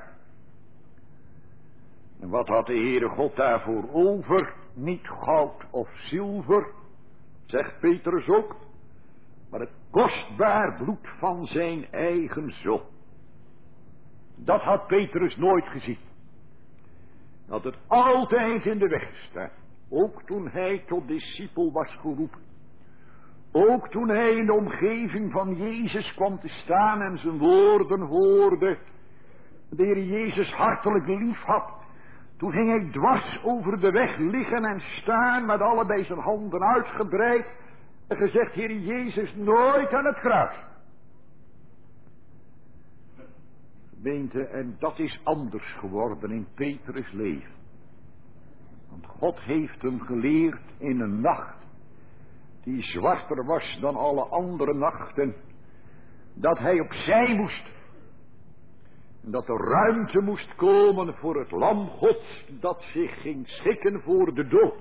En wat had de Heere God daarvoor over? Niet goud of zilver, zegt Petrus ook, maar het kostbaar bloed van zijn eigen zoon. Dat had Petrus nooit gezien. Hij had het altijd in de weg gestaan. Ook toen hij tot discipel was geroepen. Ook toen hij in de omgeving van Jezus kwam te staan en zijn woorden hoorde. De Heer Jezus hartelijk lief had. Toen ging hij dwars over de weg liggen en staan met allebei zijn handen uitgebreid. En gezegd, Heer Jezus, nooit aan het kruis. Gemeente, en dat is anders geworden in Petrus' leven. Want God heeft hem geleerd in een nacht die zwarter was dan alle andere nachten, dat hij opzij moest. En dat er ruimte moest komen voor het lam Gods dat zich ging schikken voor de dood.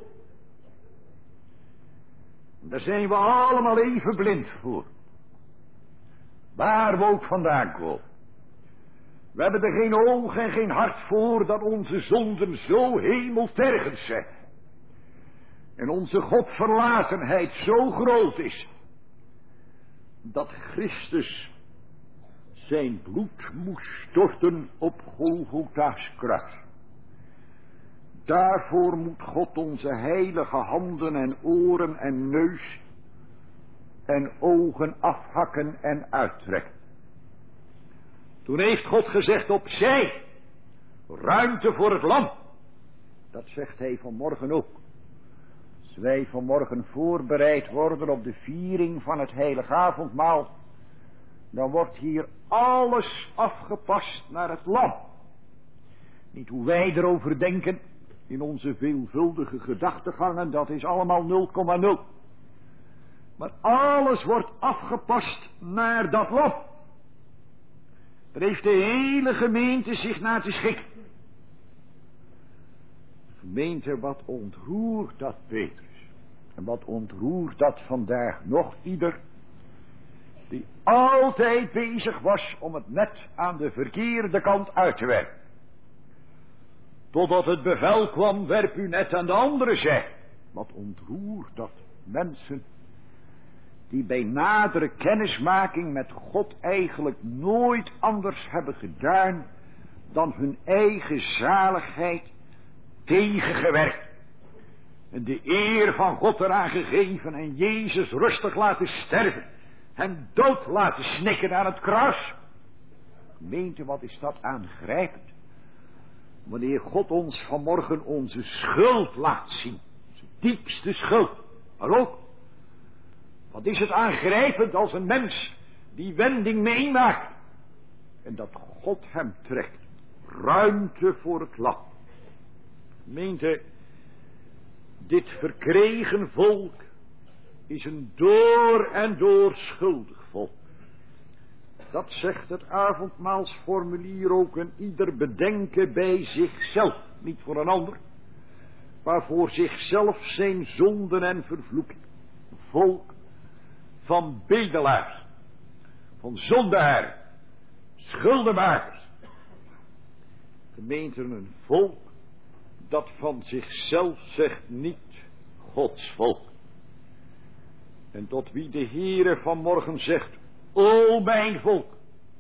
En daar zijn we allemaal even blind voor. Waar we ook vandaan komen. We hebben er geen oog en geen hart voor dat onze zonden zo hemeltergend zijn. En onze Godverlatenheid zo groot is. Dat Christus zijn bloed moest storten op Golgotha's kruis. Daarvoor moet God onze heilige handen en oren en neus en ogen afhakken en uittrekken. Toen heeft God gezegd opzij, ruimte voor het lam. Dat zegt hij vanmorgen ook. Als wij vanmorgen voorbereid worden op de viering van het heilige avondmaal, dan wordt hier alles afgepast naar het lam. Niet hoe wij erover denken, in onze veelvuldige gedachtegangen, dat is allemaal 0,0. Maar alles wordt afgepast naar dat lam. Daar heeft de hele gemeente zich naar te schikken. Gemeente, wat ontroert dat Petrus? En wat ontroert dat vandaag nog ieder die altijd bezig was om het net aan de verkeerde kant uit te werken. Totdat het bevel kwam, werp uw net aan de andere zij. Wat ontroert dat mensen die bij nadere kennismaking met God eigenlijk nooit anders hebben gedaan dan hun eigen zaligheid tegengewerkt. En de eer van God eraan gegeven en Jezus rustig laten sterven. Hem dood laten snikken aan het kruis. Gemeente, wat is dat aangrijpend. Wanneer God ons vanmorgen onze schuld laat zien. Onze diepste schuld. Maar ook, wat is het aangrijpend als een mens die wending meemaakt. En dat God hem trekt. Ruimte voor het lam. Gemeente, dit verkregen volk is een door en door schuldig volk. Dat zegt het avondmaalsformulier ook, en ieder bedenken bij zichzelf, niet voor een ander, maar voor zichzelf zijn zonden en vervloeking. Een volk van bedelaars, van zondaren, schuldenmakers. Gemeente, een volk dat van zichzelf zegt niet Gods volk. En tot wie de Heere vanmorgen zegt, o mijn volk,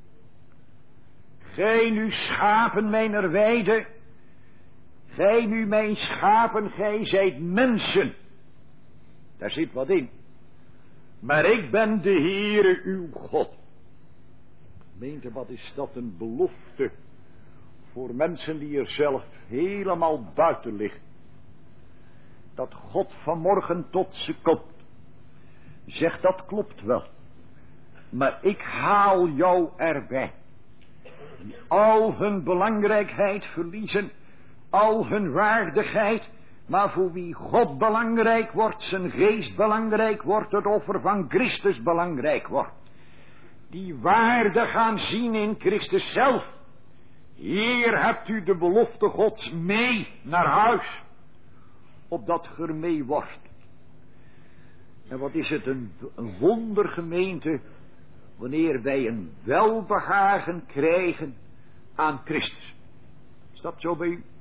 gij nu schapen mijner weide, gij nu mijn schapen, gij zijt mensen. Daar zit wat in. Maar ik ben de Heere uw God. Gemeente, wat is dat een belofte voor mensen die er zelf helemaal buiten liggen. Dat God vanmorgen tot ze komt. Zegt, dat klopt wel. Maar ik haal jou erbij. Die al hun belangrijkheid verliezen. Al hun waardigheid. Maar voor wie God belangrijk wordt. Zijn geest belangrijk wordt. Het offer van Christus belangrijk wordt. Die waarde gaan zien in Christus zelf. Hier hebt u de belofte Gods mee naar huis. Opdat ge er mee wordt. En wat is het een wondergemeente. Wanneer wij een welbehagen krijgen aan Christus. Is dat zo bij u?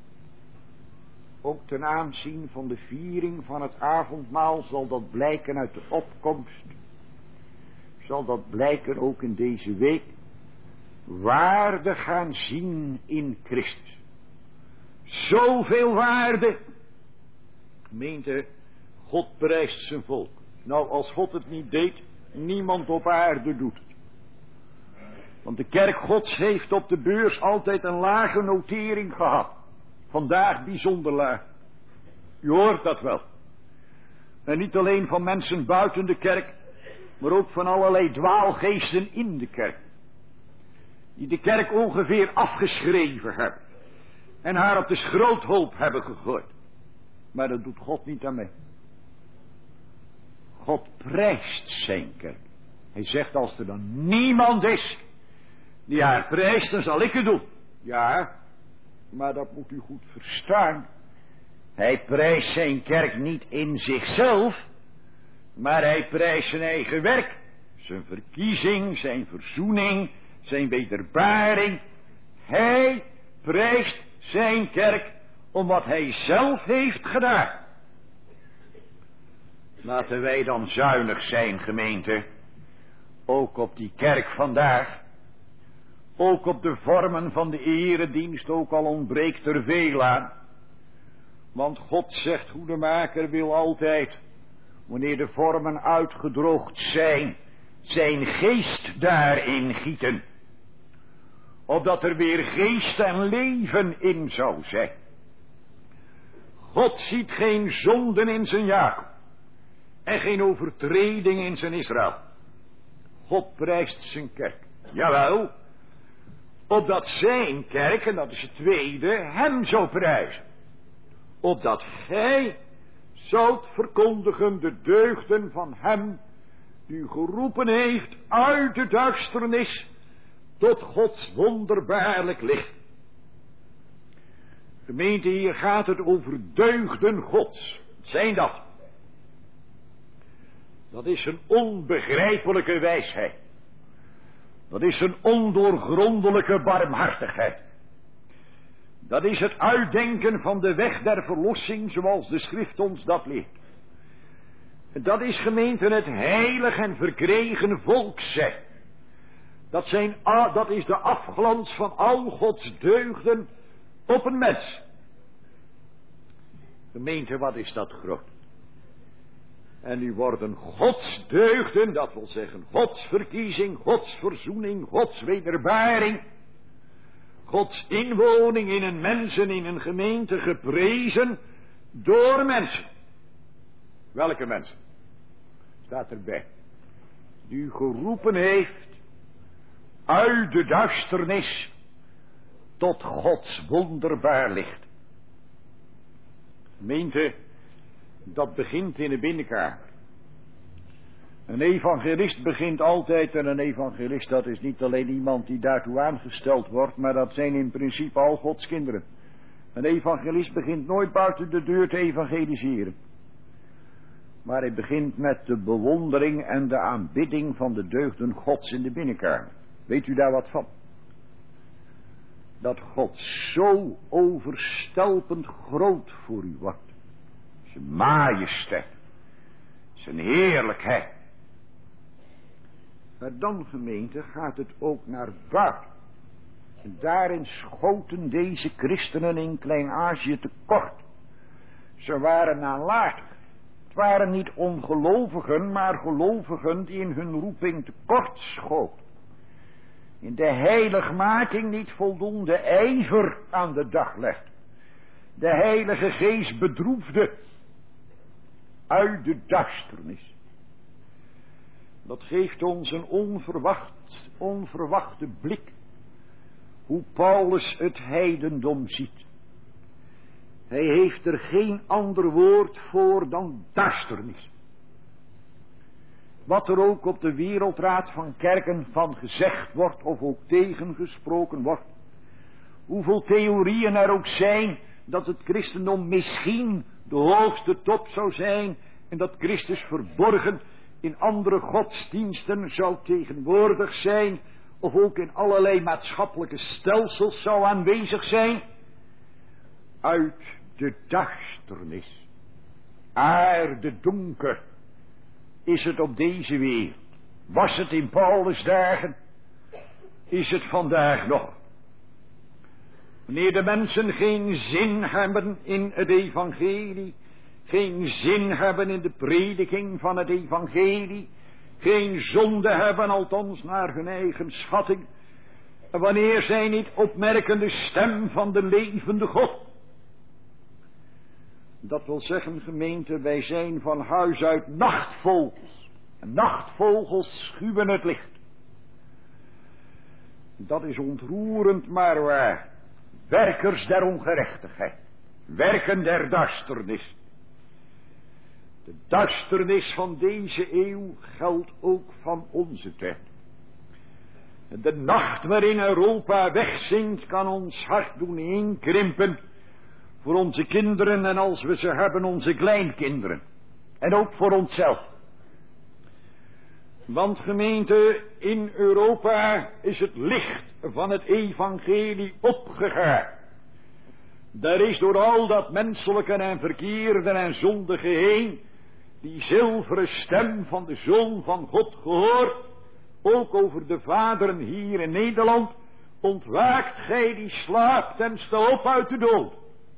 Ook ten aanzien van de viering van het avondmaal zal dat blijken uit de opkomst. Zal dat blijken ook in deze week. waarde gaan zien in Christus. Zoveel waarde. Gemeente, God prijst zijn volk. Nou, als God het niet deed, niemand op aarde doet het. Want de kerk Gods heeft op de beurs altijd een lage notering gehad. Vandaag bijzonder laag. U hoort dat wel. En niet alleen van mensen buiten de kerk, maar ook van allerlei dwaalgeesten in de kerk. Die de kerk ongeveer afgeschreven hebben. En haar op de schroothoop hebben gegooid. Maar dat doet God niet aan mee. God prijst zijn kerk. Hij zegt, als er dan niemand is die haar prijst, dan zal ik het doen. Ja, maar dat moet u goed verstaan. Hij prijst zijn kerk niet in zichzelf, maar hij prijst zijn eigen werk. Zijn verkiezing, zijn verzoening, zijn wederbaring. Hij prijst zijn kerk om wat hij zelf heeft gedaan. Laten wij dan zuinig zijn, gemeente. Ook op die kerk vandaag. Ook op de vormen van de eredienst, ook al ontbreekt er veel aan. Want God zegt, goedemaker wil altijd, wanneer de vormen uitgedroogd zijn, zijn geest daarin gieten. Opdat er weer geest en leven in zou zijn. God ziet geen zonden in zijn Jacob. En geen overtreding in zijn Israël. God prijst zijn kerk. Jawel. Opdat zijn kerk, en dat is het tweede, hem zou prijzen. Opdat gij zoudt verkondigen de deugden van hem die u geroepen heeft uit de duisternis tot Gods wonderbaarlijk licht. Gemeente, hier gaat het over deugden Gods. Wat zijn dat? Dat is een onbegrijpelijke wijsheid. Dat is een ondoorgrondelijke barmhartigheid. Dat is het uitdenken van de weg der verlossing zoals de schrift ons dat leert. Dat is, gemeente, het heilig en verkregen volk zijn. Dat is de afglans van al Gods deugden op een mens. Gemeente, wat is dat groot. En nu worden Gods deugden, dat wil zeggen Gods verkiezing, Gods verzoening, Gods wederbaring, Gods inwoning in een mens en in een gemeente geprezen door mensen. Welke mensen? Staat erbij. Die u geroepen heeft uit de duisternis tot Gods wonderbaar licht. Gemeente, dat begint in de binnenkamer. Een evangelist begint altijd, en een evangelist, dat is niet alleen iemand die daartoe aangesteld wordt, maar dat zijn in principe al Gods kinderen. Een evangelist begint nooit buiten de deur te evangeliseren. Maar hij begint met de bewondering en de aanbidding van de deugden Gods in de binnenkamer. Weet u daar wat van? Dat God zo overstelpend groot voor u wordt. Zijn majesteit. Zijn heerlijkheid. Maar dan, gemeente, gaat het ook naar buiten. En daarin schoten deze christenen in Klein-Azië tekort. Ze waren nalatig. Het waren niet ongelovigen, maar gelovigen die in hun roeping tekort schoten. In de heiligmaking niet voldoende ijver aan de dag legden. De Heilige Geest bedroefde uit de duisternis. Dat geeft ons een onverwachte blik. Hoe Paulus het heidendom ziet. Hij heeft er geen ander woord voor dan duisternis. Wat er ook op de wereldraad van kerken van gezegd wordt of ook tegengesproken wordt. Hoeveel theorieën er ook zijn dat het christendom misschien de hoogste top zou zijn en dat Christus verborgen in andere godsdiensten zou tegenwoordig zijn of ook in allerlei maatschappelijke stelsels zou aanwezig zijn. Uit de duisternis, aarde donker, is het op deze wereld. Was het in Paulus' dagen? is het vandaag nog. Wanneer de mensen geen zin hebben in het evangelie, geen zin hebben in de prediking van het evangelie, geen zonde hebben, althans naar hun eigen schatting, en wanneer zij niet opmerken de stem van de levende God. Dat wil zeggen, gemeente, wij zijn van huis uit nachtvogels. En nachtvogels schuwen het licht. Dat is ontroerend, maar waar. Werkers der ongerechtigheid. Werken der duisternis. De duisternis van deze eeuw geldt ook van onze tijd. De nacht waarin Europa wegzinkt kan ons hart doen inkrimpen voor onze kinderen en als we ze hebben onze kleinkinderen. En ook voor onszelf. Want gemeente, in Europa is het licht van het evangelie opgegaan. Daar is door al dat menselijke en verkeerde en zondige heen die zilveren stem van de Zoon van God gehoord. Ook over de vaderen hier in Nederland. Ontwaakt gij die slaapt en sta op uit de dood.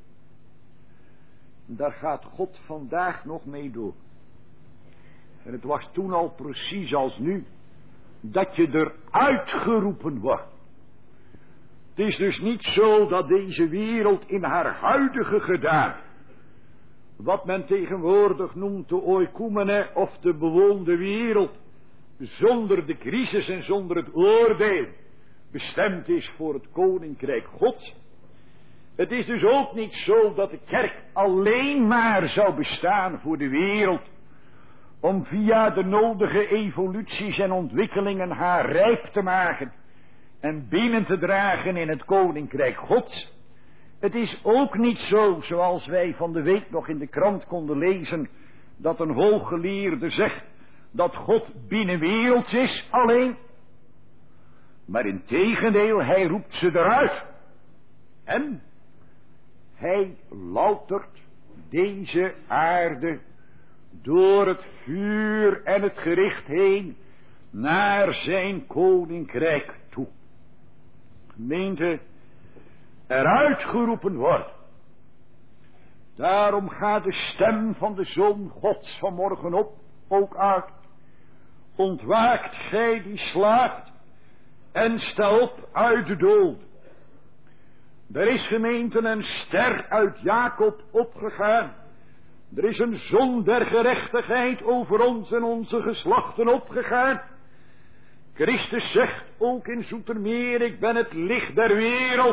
Daar gaat God vandaag nog mee door. En het was toen al precies als nu, dat je eruit geroepen wordt. Het is dus niet zo dat deze wereld in haar huidige gedaan, wat men tegenwoordig noemt de oikoumene of de bewoonde wereld, zonder de crisis en zonder het oordeel, bestemd is voor het koninkrijk Gods. Het is dus ook niet zo dat de kerk alleen maar zou bestaan voor de wereld, om via de nodige evoluties en ontwikkelingen haar rijp te maken en binnen te dragen in het koninkrijk Gods. Het is ook niet zo, zoals wij van de week nog in de krant konden lezen, dat een hooggeleerde zegt dat God binnenwerelds is alleen. Maar integendeel, hij roept ze eruit. En hij loutert deze aarde door het vuur en het gericht heen naar zijn koninkrijk toe. Gemeente, eruit geroepen wordt. Daarom gaat de stem van de Zoon Gods vanmorgen op, ook uit. Ontwaakt gij die slaapt en sta op uit de dood. Er is gemeente een ster uit Jacob opgegaan. Er is een zon der gerechtigheid over ons en onze geslachten opgegaan. Christus zegt ook in Zoetermeer, ik ben het licht der wereld.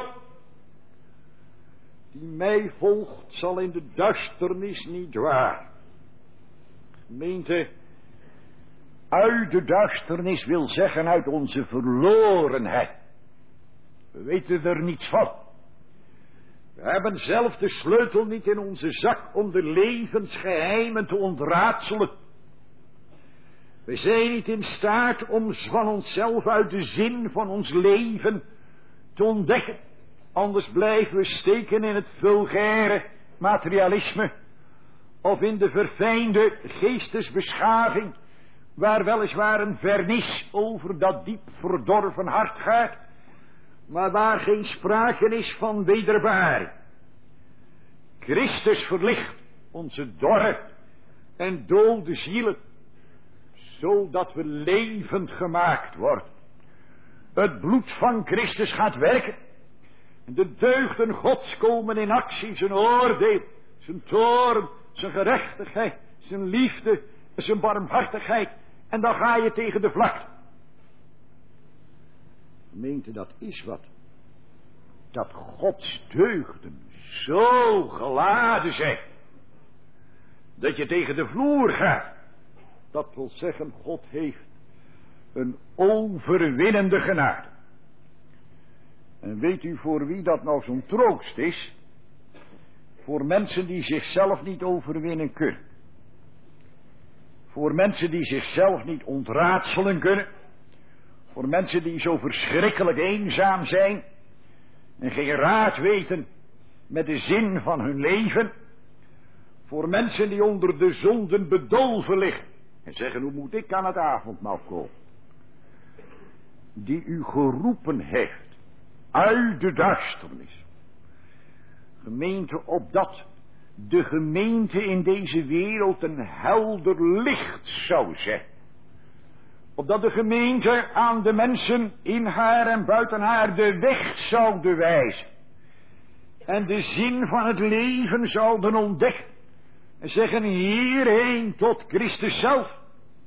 Die mij volgt zal in de duisternis niet dwalen. Gemeente, uit de duisternis wil zeggen uit onze verlorenheid. We weten er niets van. We hebben zelf de sleutel niet in onze zak om de levensgeheimen te ontraadselen. We zijn niet in staat om van onszelf uit de zin van ons leven te ontdekken. Anders blijven we steken in het vulgaire materialisme of in de verfijnde geestesbeschaving, waar weliswaar een vernis over dat diep verdorven hart gaat, maar waar geen sprake is van wederbaring. Christus verlicht onze dorre en dode zielen, zodat we levend gemaakt worden. Het bloed van Christus gaat werken. De deugden Gods komen in actie, zijn oordeel, zijn toorn, zijn gerechtigheid, zijn liefde, zijn barmhartigheid. En dan ga je tegen de vlakte. Gemeente, dat is wat. Dat Gods deugden zo geladen zijn, dat je tegen de vloer gaat. Dat wil zeggen, God heeft een overwinnende genade. En weet u voor wie dat nou zo'n troost is? Voor mensen die zichzelf niet overwinnen kunnen. Voor mensen die zichzelf niet ontraadselen kunnen. Voor mensen die zo verschrikkelijk eenzaam zijn en geen raad weten met de zin van hun leven. Voor mensen die onder de zonden bedolven liggen en zeggen, hoe moet ik aan het avondmaal komen? die u geroepen heeft uit de duisternis. Gemeente, opdat de gemeente in deze wereld een helder licht zou zijn. Opdat de gemeente aan de mensen in haar en buiten haar de weg zouden wijzen. En de zin van het leven zouden ontdekken. En zeggen hierheen tot Christus zelf.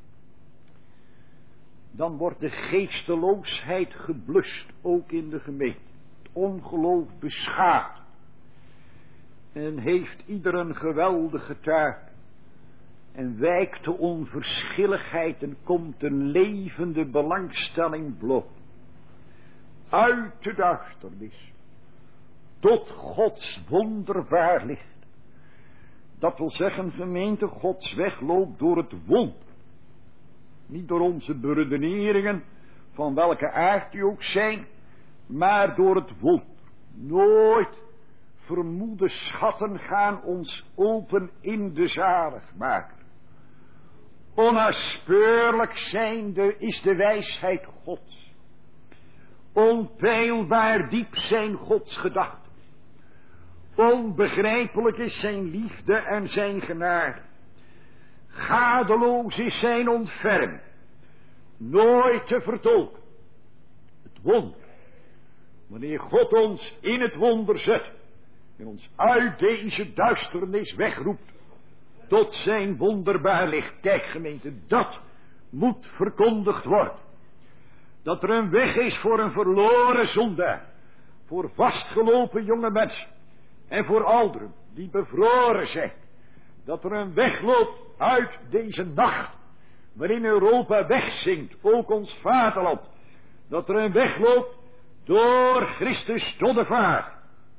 Dan wordt de geesteloosheid geblust, ook in de gemeente. Het ongeloof beschaamd. En heeft ieder een geweldige taak. En wijkt de onverschilligheid en komt een levende belangstelling bloot. Uit de duisternis. Tot Gods wonderbaar licht. Dat wil zeggen, gemeente, Gods weg loopt door het wonder. Niet door onze beredeneringen, van welke aard die ook zijn, maar door het wonder. Nooit vermoede schatten gaan ons open in de zaligmaker. Onnaspeurlijk zijnde is de wijsheid Gods. Onpeilbaar diep zijn Gods gedachten. Onbegrijpelijk is zijn liefde en zijn genade. Gadeloos is zijn ontferming. Nooit te vertolken. Het wonder. Wanneer God ons in het wonder zet. En ons uit deze duisternis wegroept. Tot zijn wonderbaar licht. Kijk gemeente, dat moet verkondigd worden. Dat er een weg is voor een verloren zondaar. Voor vastgelopen jonge mensen. En voor ouderen die bevroren zijn. Dat er een weg loopt uit deze nacht. Waarin Europa wegzinkt. Ook ons vaderland. Dat er een weg loopt door Christus tot de Vader.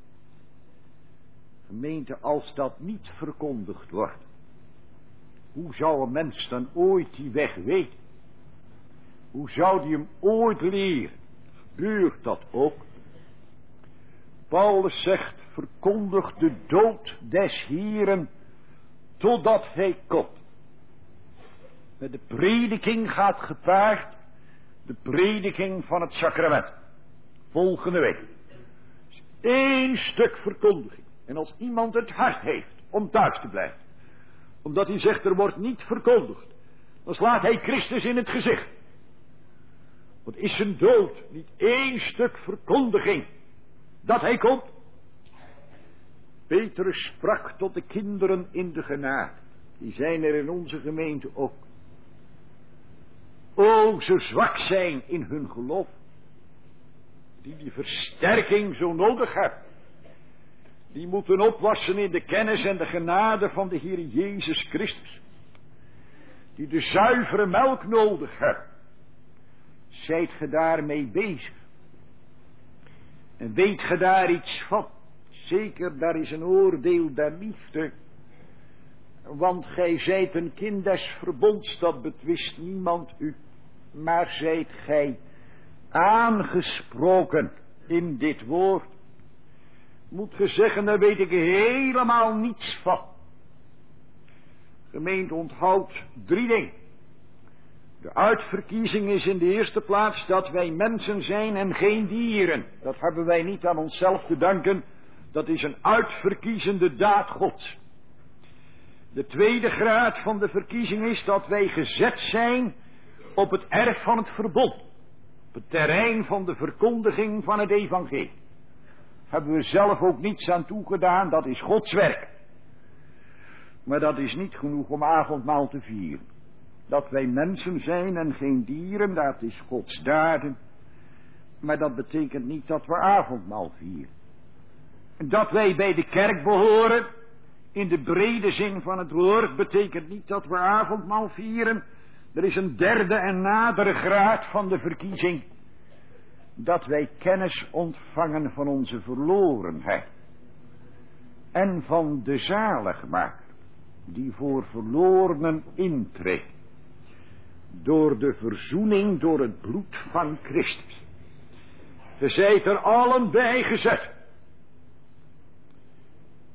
Gemeente, als dat niet verkondigd wordt. Hoe zou een mens dan ooit die weg weten? Hoe zou die hem ooit leren? Gebeurt dat ook? Paulus zegt, verkondig de dood des Heeren totdat hij komt. Met de prediking gaat gepaard de prediking van het sacrament. Volgende week. Eén stuk verkondiging. En als iemand het hart heeft om thuis te blijven. Omdat hij zegt er wordt niet verkondigd. Dan slaat hij Christus in het gezicht. Want is zijn dood niet één stuk verkondiging. Dat hij komt. Petrus sprak tot de kinderen in de genade. Die zijn er in onze gemeente ook. O, zo zwak zijn in hun geloof. Die versterking zo nodig hebben. Die moeten opwassen in de kennis en de genade van de Heer Jezus Christus. Die de zuivere melk nodig hebben. Zijt ge daarmee bezig? En weet ge daar iets van? Zeker, daar is een oordeel der liefde. Want gij zijt een kind des verbonds, dat betwist niemand u. Maar zijt gij aangesproken in dit woord. Moet ge zeggen, daar weet ik helemaal niets van. Gemeente, onthoudt 3 dingen. De uitverkiezing is in de eerste plaats dat wij mensen zijn en geen dieren. Dat hebben wij niet aan onszelf te danken. Dat is een uitverkiezende daad Gods. De tweede graad van de verkiezing is dat wij gezet zijn op het erf van het verbond. Op het terrein van de verkondiging van het evangelie. Hebben we zelf ook niets aan toegedaan, dat is Gods werk. Maar dat is niet genoeg om avondmaal te vieren. Dat wij mensen zijn en geen dieren, dat is Gods daden. Maar dat betekent niet dat we avondmaal vieren. Dat wij bij de kerk behoren, in de brede zin van het woord, betekent niet dat we avondmaal vieren. Er is een derde en nadere graad van de verkiezing. Dat wij kennis ontvangen van onze verlorenheid. En van de zaligmaker, die voor verlorenen intreedt. Door de verzoening door het bloed van Christus. Ge zijt er allen bij gezet.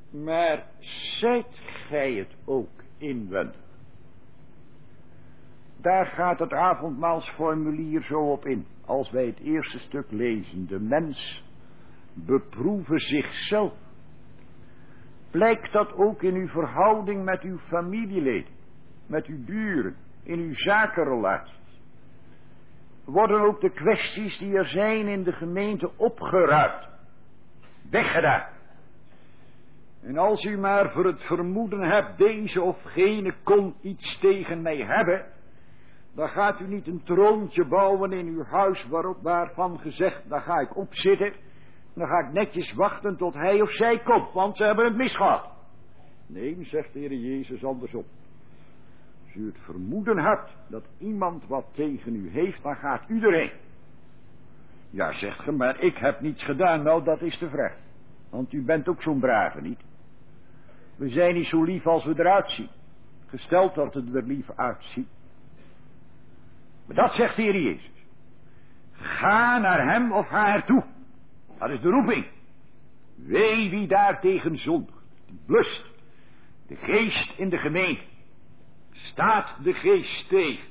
Maar zijt gij het ook inwendig? Daar gaat het avondmaalsformulier zo op in. Als wij het eerste stuk lezen. De mens beproeven zichzelf. Blijkt dat ook in uw verhouding met uw familieleden. Met uw buren. In uw zakenrelaties. Worden ook de kwesties die er zijn in de gemeente opgeruimd. Weggedaan. En als u maar voor het vermoeden hebt, deze of gene kon iets tegen mij hebben, dan gaat u niet een troontje bouwen in uw huis waarvan gezegd, daar ga ik op zitten. Dan ga ik netjes wachten tot hij of zij komt, want ze hebben het misgehad. Nee, zegt de Heer Jezus andersom. Als u het vermoeden hebt dat iemand wat tegen u heeft, dan gaat u erheen. Ja, zegt ge, maar ik heb niets gedaan. Nou, dat is de vraag. Want u bent ook zo'n brave, niet? We zijn niet zo lief als we eruit zien. Gesteld dat het er lief uitziet. Maar dat zegt de Heer Jezus. Ga naar hem of haar toe. Dat is de roeping. Wee wie daartegen zondigt. Die blust. De geest in de gemeente. Staat de geest tegen.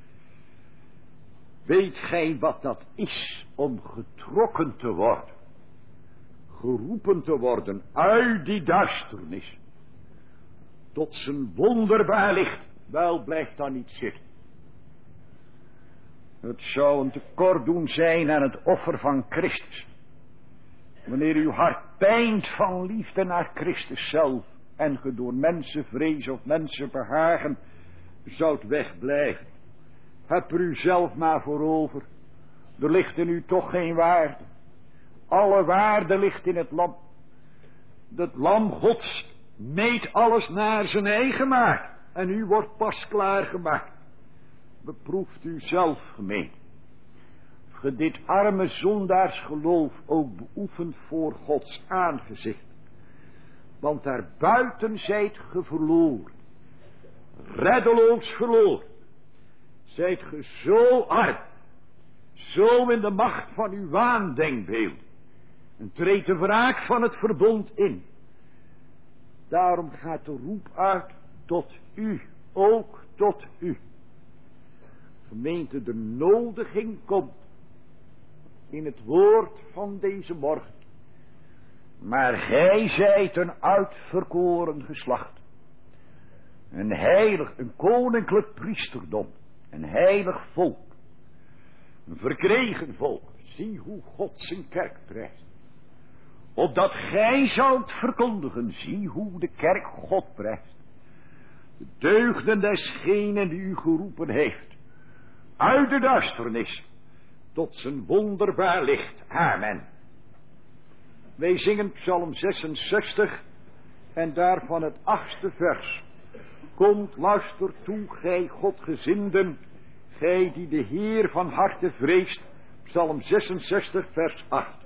Weet gij wat dat is om getrokken te worden? Geroepen te worden uit die duisternis. Tot zijn wonderbaar licht. Wel, blijft dan niet zitten. Het zou een tekort doen zijn aan het offer van Christus. Wanneer uw hart pijnt van liefde naar Christus zelf. En ge door mensenvrees of mensenbehagen zoudt wegblijven. Heb er u zelf maar voor over. Er ligt in u toch geen waarde. Alle waarde ligt in het lam. Het lam Gods meet alles naar zijn eigen maat. En u wordt pas klaargemaakt. Beproeft u zelf, gemeente. Of ge dit arme zondaarsgeloof ook beoefent voor Gods aangezicht. Want daarbuiten zijt ge verloren. Reddeloos verloren. Zijt ge zo arm. Zo in de macht van uw waandenkbeeld. En treedt de wraak van het verbond in. Daarom gaat de roep uit tot u. Ook tot u. Gemeente, de nodiging komt in het woord van deze morgen. Maar gij zijt een uitverkoren geslacht. Een heilig, een koninklijk priesterdom. Een heilig volk. Een verkregen volk. Zie hoe God zijn kerk prijst. Opdat gij zoudt verkondigen. Zie hoe de kerk God prijst. De deugden desgenen die u geroepen heeft. Uit de duisternis. Tot zijn wonderbaar licht. Amen. Wij zingen Psalm 66. En daarvan het 8e vers. Komt, luister toe, gij Godgezinden, gij die de Heer van harte vreest. Psalm 66, vers 8.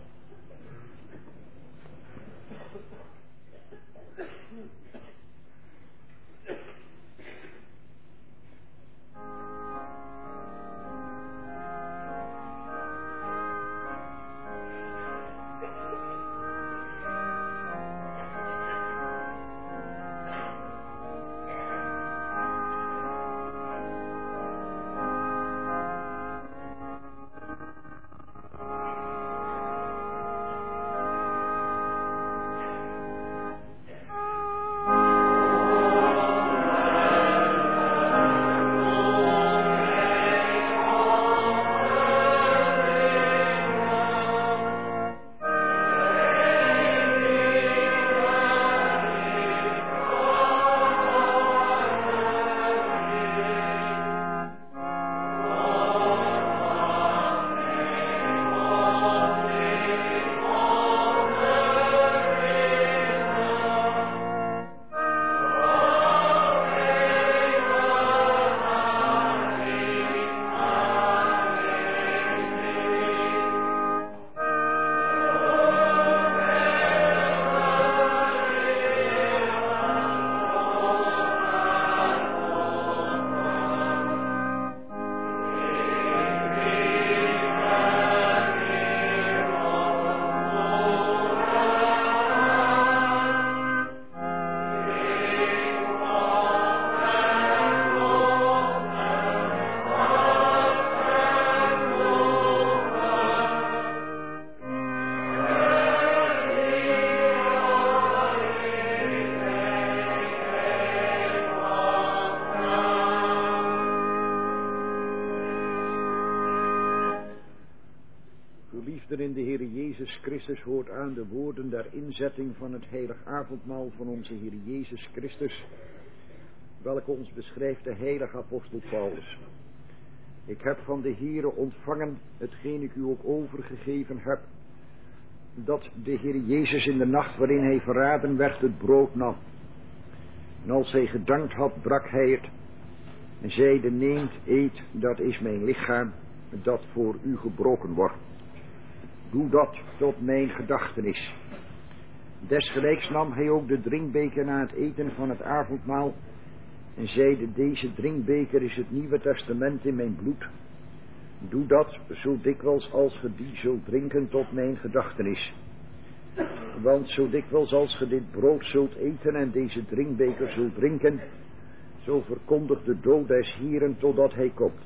geliefden in de Heer Jezus Christus, hoort aan de woorden der inzetting van het heilig avondmaal van onze Heer Jezus Christus, welke ons beschrijft de heilige apostel Paulus. Ik heb van de Heere ontvangen, hetgeen ik u ook overgegeven heb, dat de Heer Jezus in de nacht waarin hij verraden werd het brood nam. En als hij gedankt had, brak hij het en zeide: neemt, eet, dat is mijn lichaam, dat voor u gebroken wordt. Doe dat tot mijn gedachtenis. Desgelijks nam hij ook de drinkbeker na het eten van het avondmaal en zeide: deze drinkbeker is het Nieuwe Testament in mijn bloed. Doe dat zo dikwijls als ge die zult drinken tot mijn gedachtenis. Want zo dikwijls als ge dit brood zult eten en deze drinkbeker zult drinken, zo verkondigt de dood des Hieren totdat hij komt.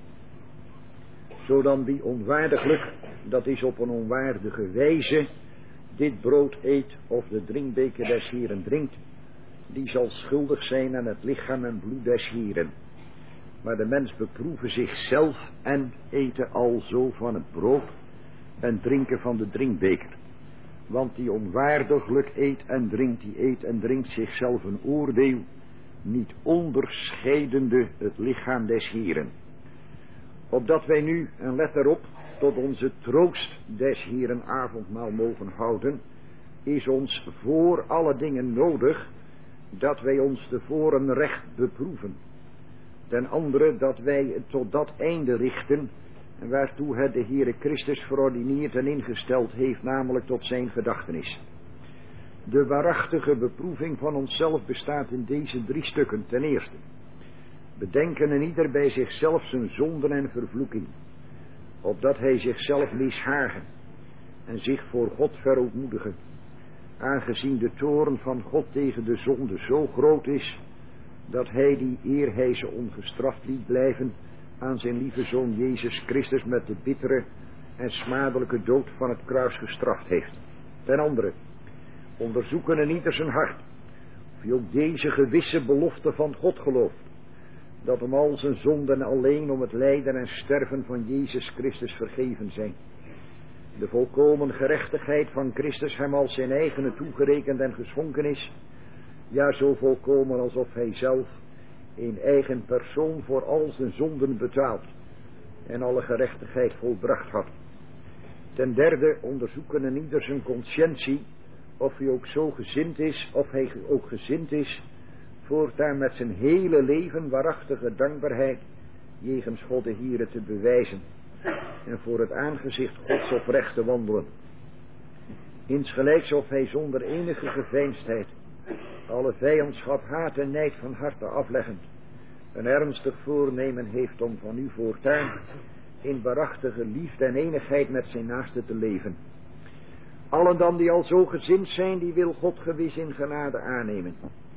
Zo dan wie onwaardiglijk, dat is op een onwaardige wijze, dit brood eet of de drinkbeker des Hieren drinkt, die zal schuldig zijn aan het lichaam en bloed des Hieren. Maar de mens beproeve zichzelf en eten alzo van het brood en drinken van de drinkbeker. Want die onwaardiglijk eet en drinkt zichzelf een oordeel, niet onderscheidende het lichaam des Hieren. Opdat wij nu, en let erop, tot onze troost des Hieren avondmaal mogen houden, is ons voor alle dingen nodig dat wij ons tevoren recht beproeven. Ten andere dat wij het tot dat einde richten, en waartoe het de Heere Christus verordineerd en ingesteld heeft, namelijk tot zijn gedachtenis. De waarachtige beproeving van onszelf bestaat in deze 3 stukken. Ten eerste, bedenken en ieder bij zichzelf zijn zonden en vervloeking, opdat hij zichzelf mishagen en zich voor God verootmoedigen, aangezien de toorn van God tegen de zonde zo groot is, dat hij die, eer hij ze ongestraft liet blijven, aan zijn lieve Zoon Jezus Christus met de bittere en smadelijke dood van het kruis gestraft heeft. Ten andere, onderzoeken en ieder zijn hart, of hij ook deze gewisse belofte van God gelooft, dat om al zijn zonden alleen om het lijden en sterven van Jezus Christus vergeven zijn. De volkomen gerechtigheid van Christus hem als zijn eigene toegerekend en geschonken is, ja, zo volkomen alsof hij zelf in eigen persoon voor al zijn zonden betaald en alle gerechtigheid volbracht had. Ten derde, onderzoeken en ieder zijn conscientie, of hij ook zo gezind is, of hij ook gezind is, voortaan met zijn hele leven waarachtige dankbaarheid jegens God de Heere te bewijzen en voor het aangezicht Gods oprecht te wandelen. Insgelijks of hij zonder enige geveinsdheid alle vijandschap, haat en nijd van harte afleggend een ernstig voornemen heeft om van u voortaan in waarachtige liefde en enigheid met zijn naaste te leven. Allen dan die al zo gezind zijn, die wil God gewis in genade aannemen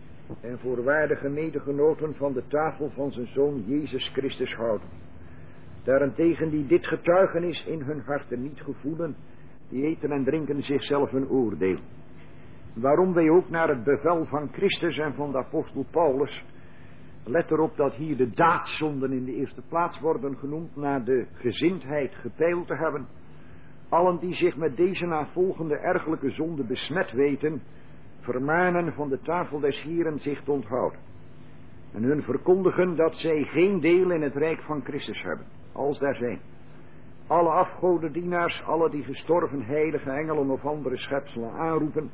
en voor waardige medegenoten van de tafel van zijn Zoon Jezus Christus houden. Daarentegen die dit getuigenis in hun harten niet gevoelen, die eten en drinken zichzelf een oordeel. Waarom wij ook naar het bevel van Christus en van de apostel Paulus, let erop dat hier de daadzonden in de eerste plaats worden genoemd, naar de gezindheid gepeild te hebben. Allen die zich met deze navolgende ergelijke zonde besmet weten, vermanen van de tafel des Hieren zich te onthouden. En hun verkondigen dat zij geen deel in het rijk van Christus hebben, als daar zijn. Alle afgodendienaars, alle die gestorven heilige engelen of andere schepselen aanroepen,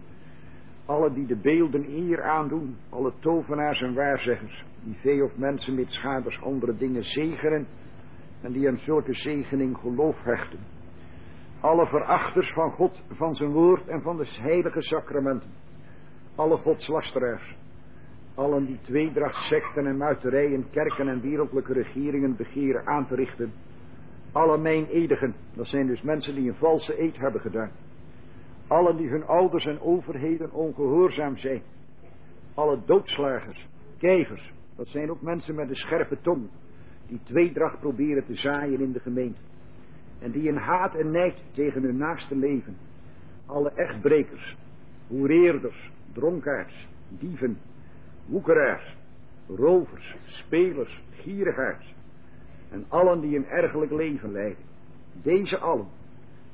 alle die de beelden eer aandoen, alle tovenaars en waarzeggers, die vee of mensen met schaders andere dingen zegenen en die aan zulke zegening geloof hechten. Alle verachters van God, van zijn woord en van de heilige sacramenten. Alle godslasteraars. Allen die tweedracht, secten en muiterijen, kerken en wereldlijke regeringen begeren aan te richten. Alle meenedigen, dat zijn dus mensen die een valse eed hebben gedaan. Allen die hun ouders en overheden ongehoorzaam zijn. Alle doodslagers, kijvers, dat zijn ook mensen met een scherpe tong, die tweedracht proberen te zaaien in de gemeente. En die in haat en nijd tegen hun naaste leven. Alle echtbrekers, hoereerders, dronkaards, dieven, woekeraars, rovers, spelers, gierigaards. En allen die een ergelijk leven leiden. Deze allen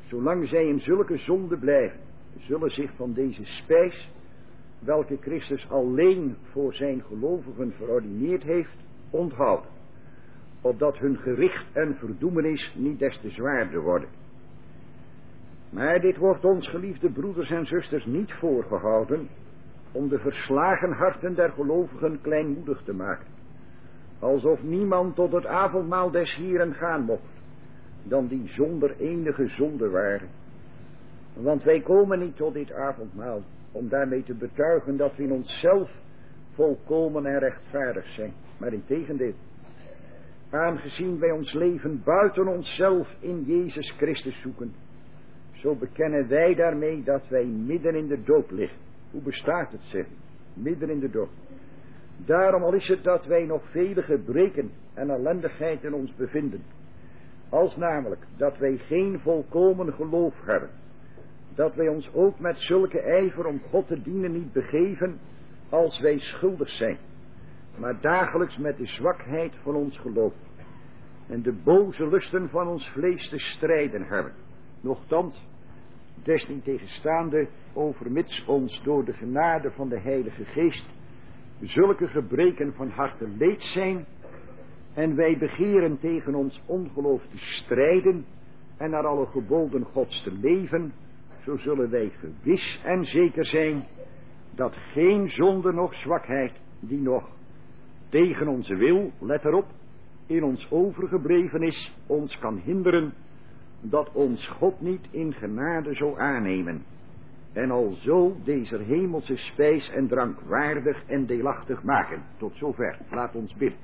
zolang zij in zulke zonde blijven, zullen zich van deze spijs, welke Christus alleen voor zijn gelovigen verordineerd heeft, onthouden, opdat hun gericht en verdoemenis niet des te zwaarder worden. Maar dit wordt ons, geliefde broeders en zusters, niet voorgehouden om de verslagen harten der gelovigen kleinmoedig te maken, alsof niemand tot het avondmaal des Heren gaan mocht, dan die zonder enige zonde waren. Want wij komen niet tot dit avondmaal om daarmee te betuigen dat we in onszelf volkomen en rechtvaardig zijn, maar integendeel, aangezien wij ons leven buiten onszelf in Jezus Christus zoeken, zo bekennen wij daarmee dat wij midden in de dood liggen. Hoe bestaat het, zeg? Midden in de dood. Daarom al is het dat wij nog vele gebreken en ellendigheid in ons bevinden, als namelijk dat wij geen volkomen geloof hebben, dat wij ons ook met zulke ijver om God te dienen niet begeven als wij schuldig zijn, maar dagelijks met de zwakheid van ons geloof en de boze lusten van ons vlees te strijden hebben. Nochtans, desniettegenstaande, overmits ons door de genade van de Heilige Geest zulke gebreken van harte leed zijn, en wij begeren tegen ons ongeloof te strijden en naar alle geboden Gods te leven, zo zullen wij gewis en zeker zijn dat geen zonde noch zwakheid die nog tegen onze wil, let erop, in ons overgebleven is, ons kan hinderen dat ons God niet in genade zou aannemen en alzo deze hemelse spijs en drank waardig en deelachtig maken. Tot zover. Laat ons bidden.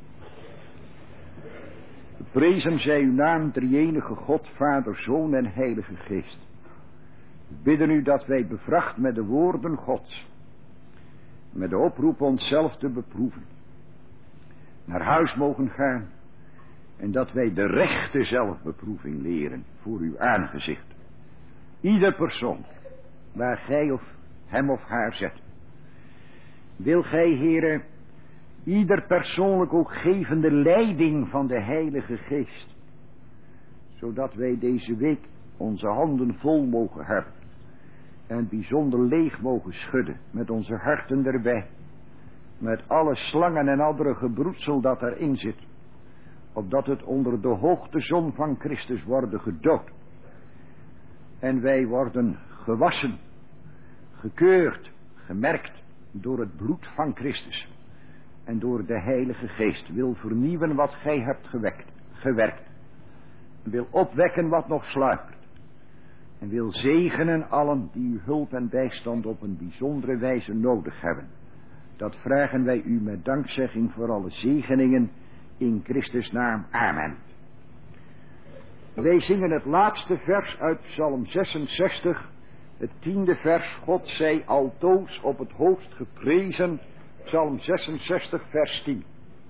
Prezen zij uw naam, drie-enige God, Vader, Zoon en Heilige Geest. Bidden u dat wij bevracht met de woorden Gods, met de oproep onszelf te beproeven, naar huis mogen gaan en dat wij de rechte zelfbeproeving leren voor uw aangezicht. Ieder persoon, waar gij of hem of haar zet. Wil gij, Heere, ieder persoonlijk ook geven de leiding van de Heilige Geest, zodat wij deze week onze handen vol mogen hebben en bijzonder leeg mogen schudden met onze harten erbij, met alle slangen en andere gebroedsel dat erin zit, opdat het onder de hoogtezon van Christus worden gedood en wij worden gewassen, gekeurd, gemerkt door het bloed van Christus en door de Heilige Geest wil vernieuwen wat gij hebt gewerkt, wil opwekken wat nog sluimert en wil zegenen allen die uw hulp en bijstand op een bijzondere wijze nodig hebben. Dat vragen wij u met dankzegging voor alle zegeningen in Christus naam. Amen. Wij zingen het laatste vers uit Psalm 66, het 10e vers. God zij altoos op het hoogst geprezen. Psalm 66 vers 10.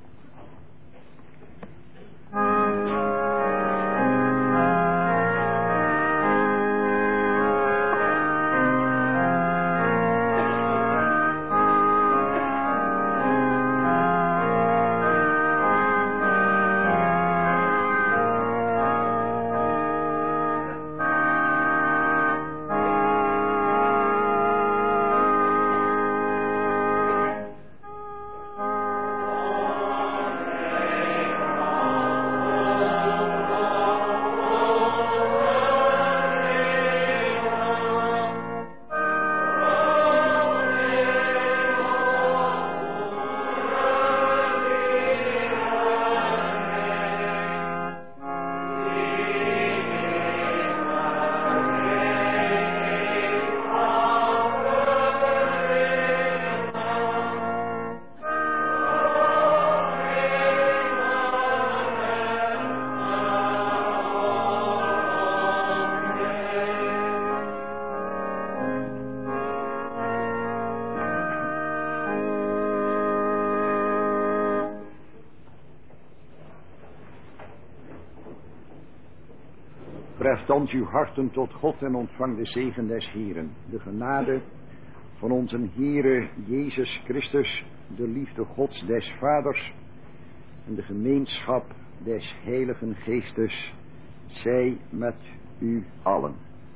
Treft ons uw harten tot God en ontvang de zegen des Heeren. De genade van onze Heere Jezus Christus, de liefde Gods des Vaders en de gemeenschap des Heiligen Geestes, zij met u allen.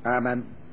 Amen.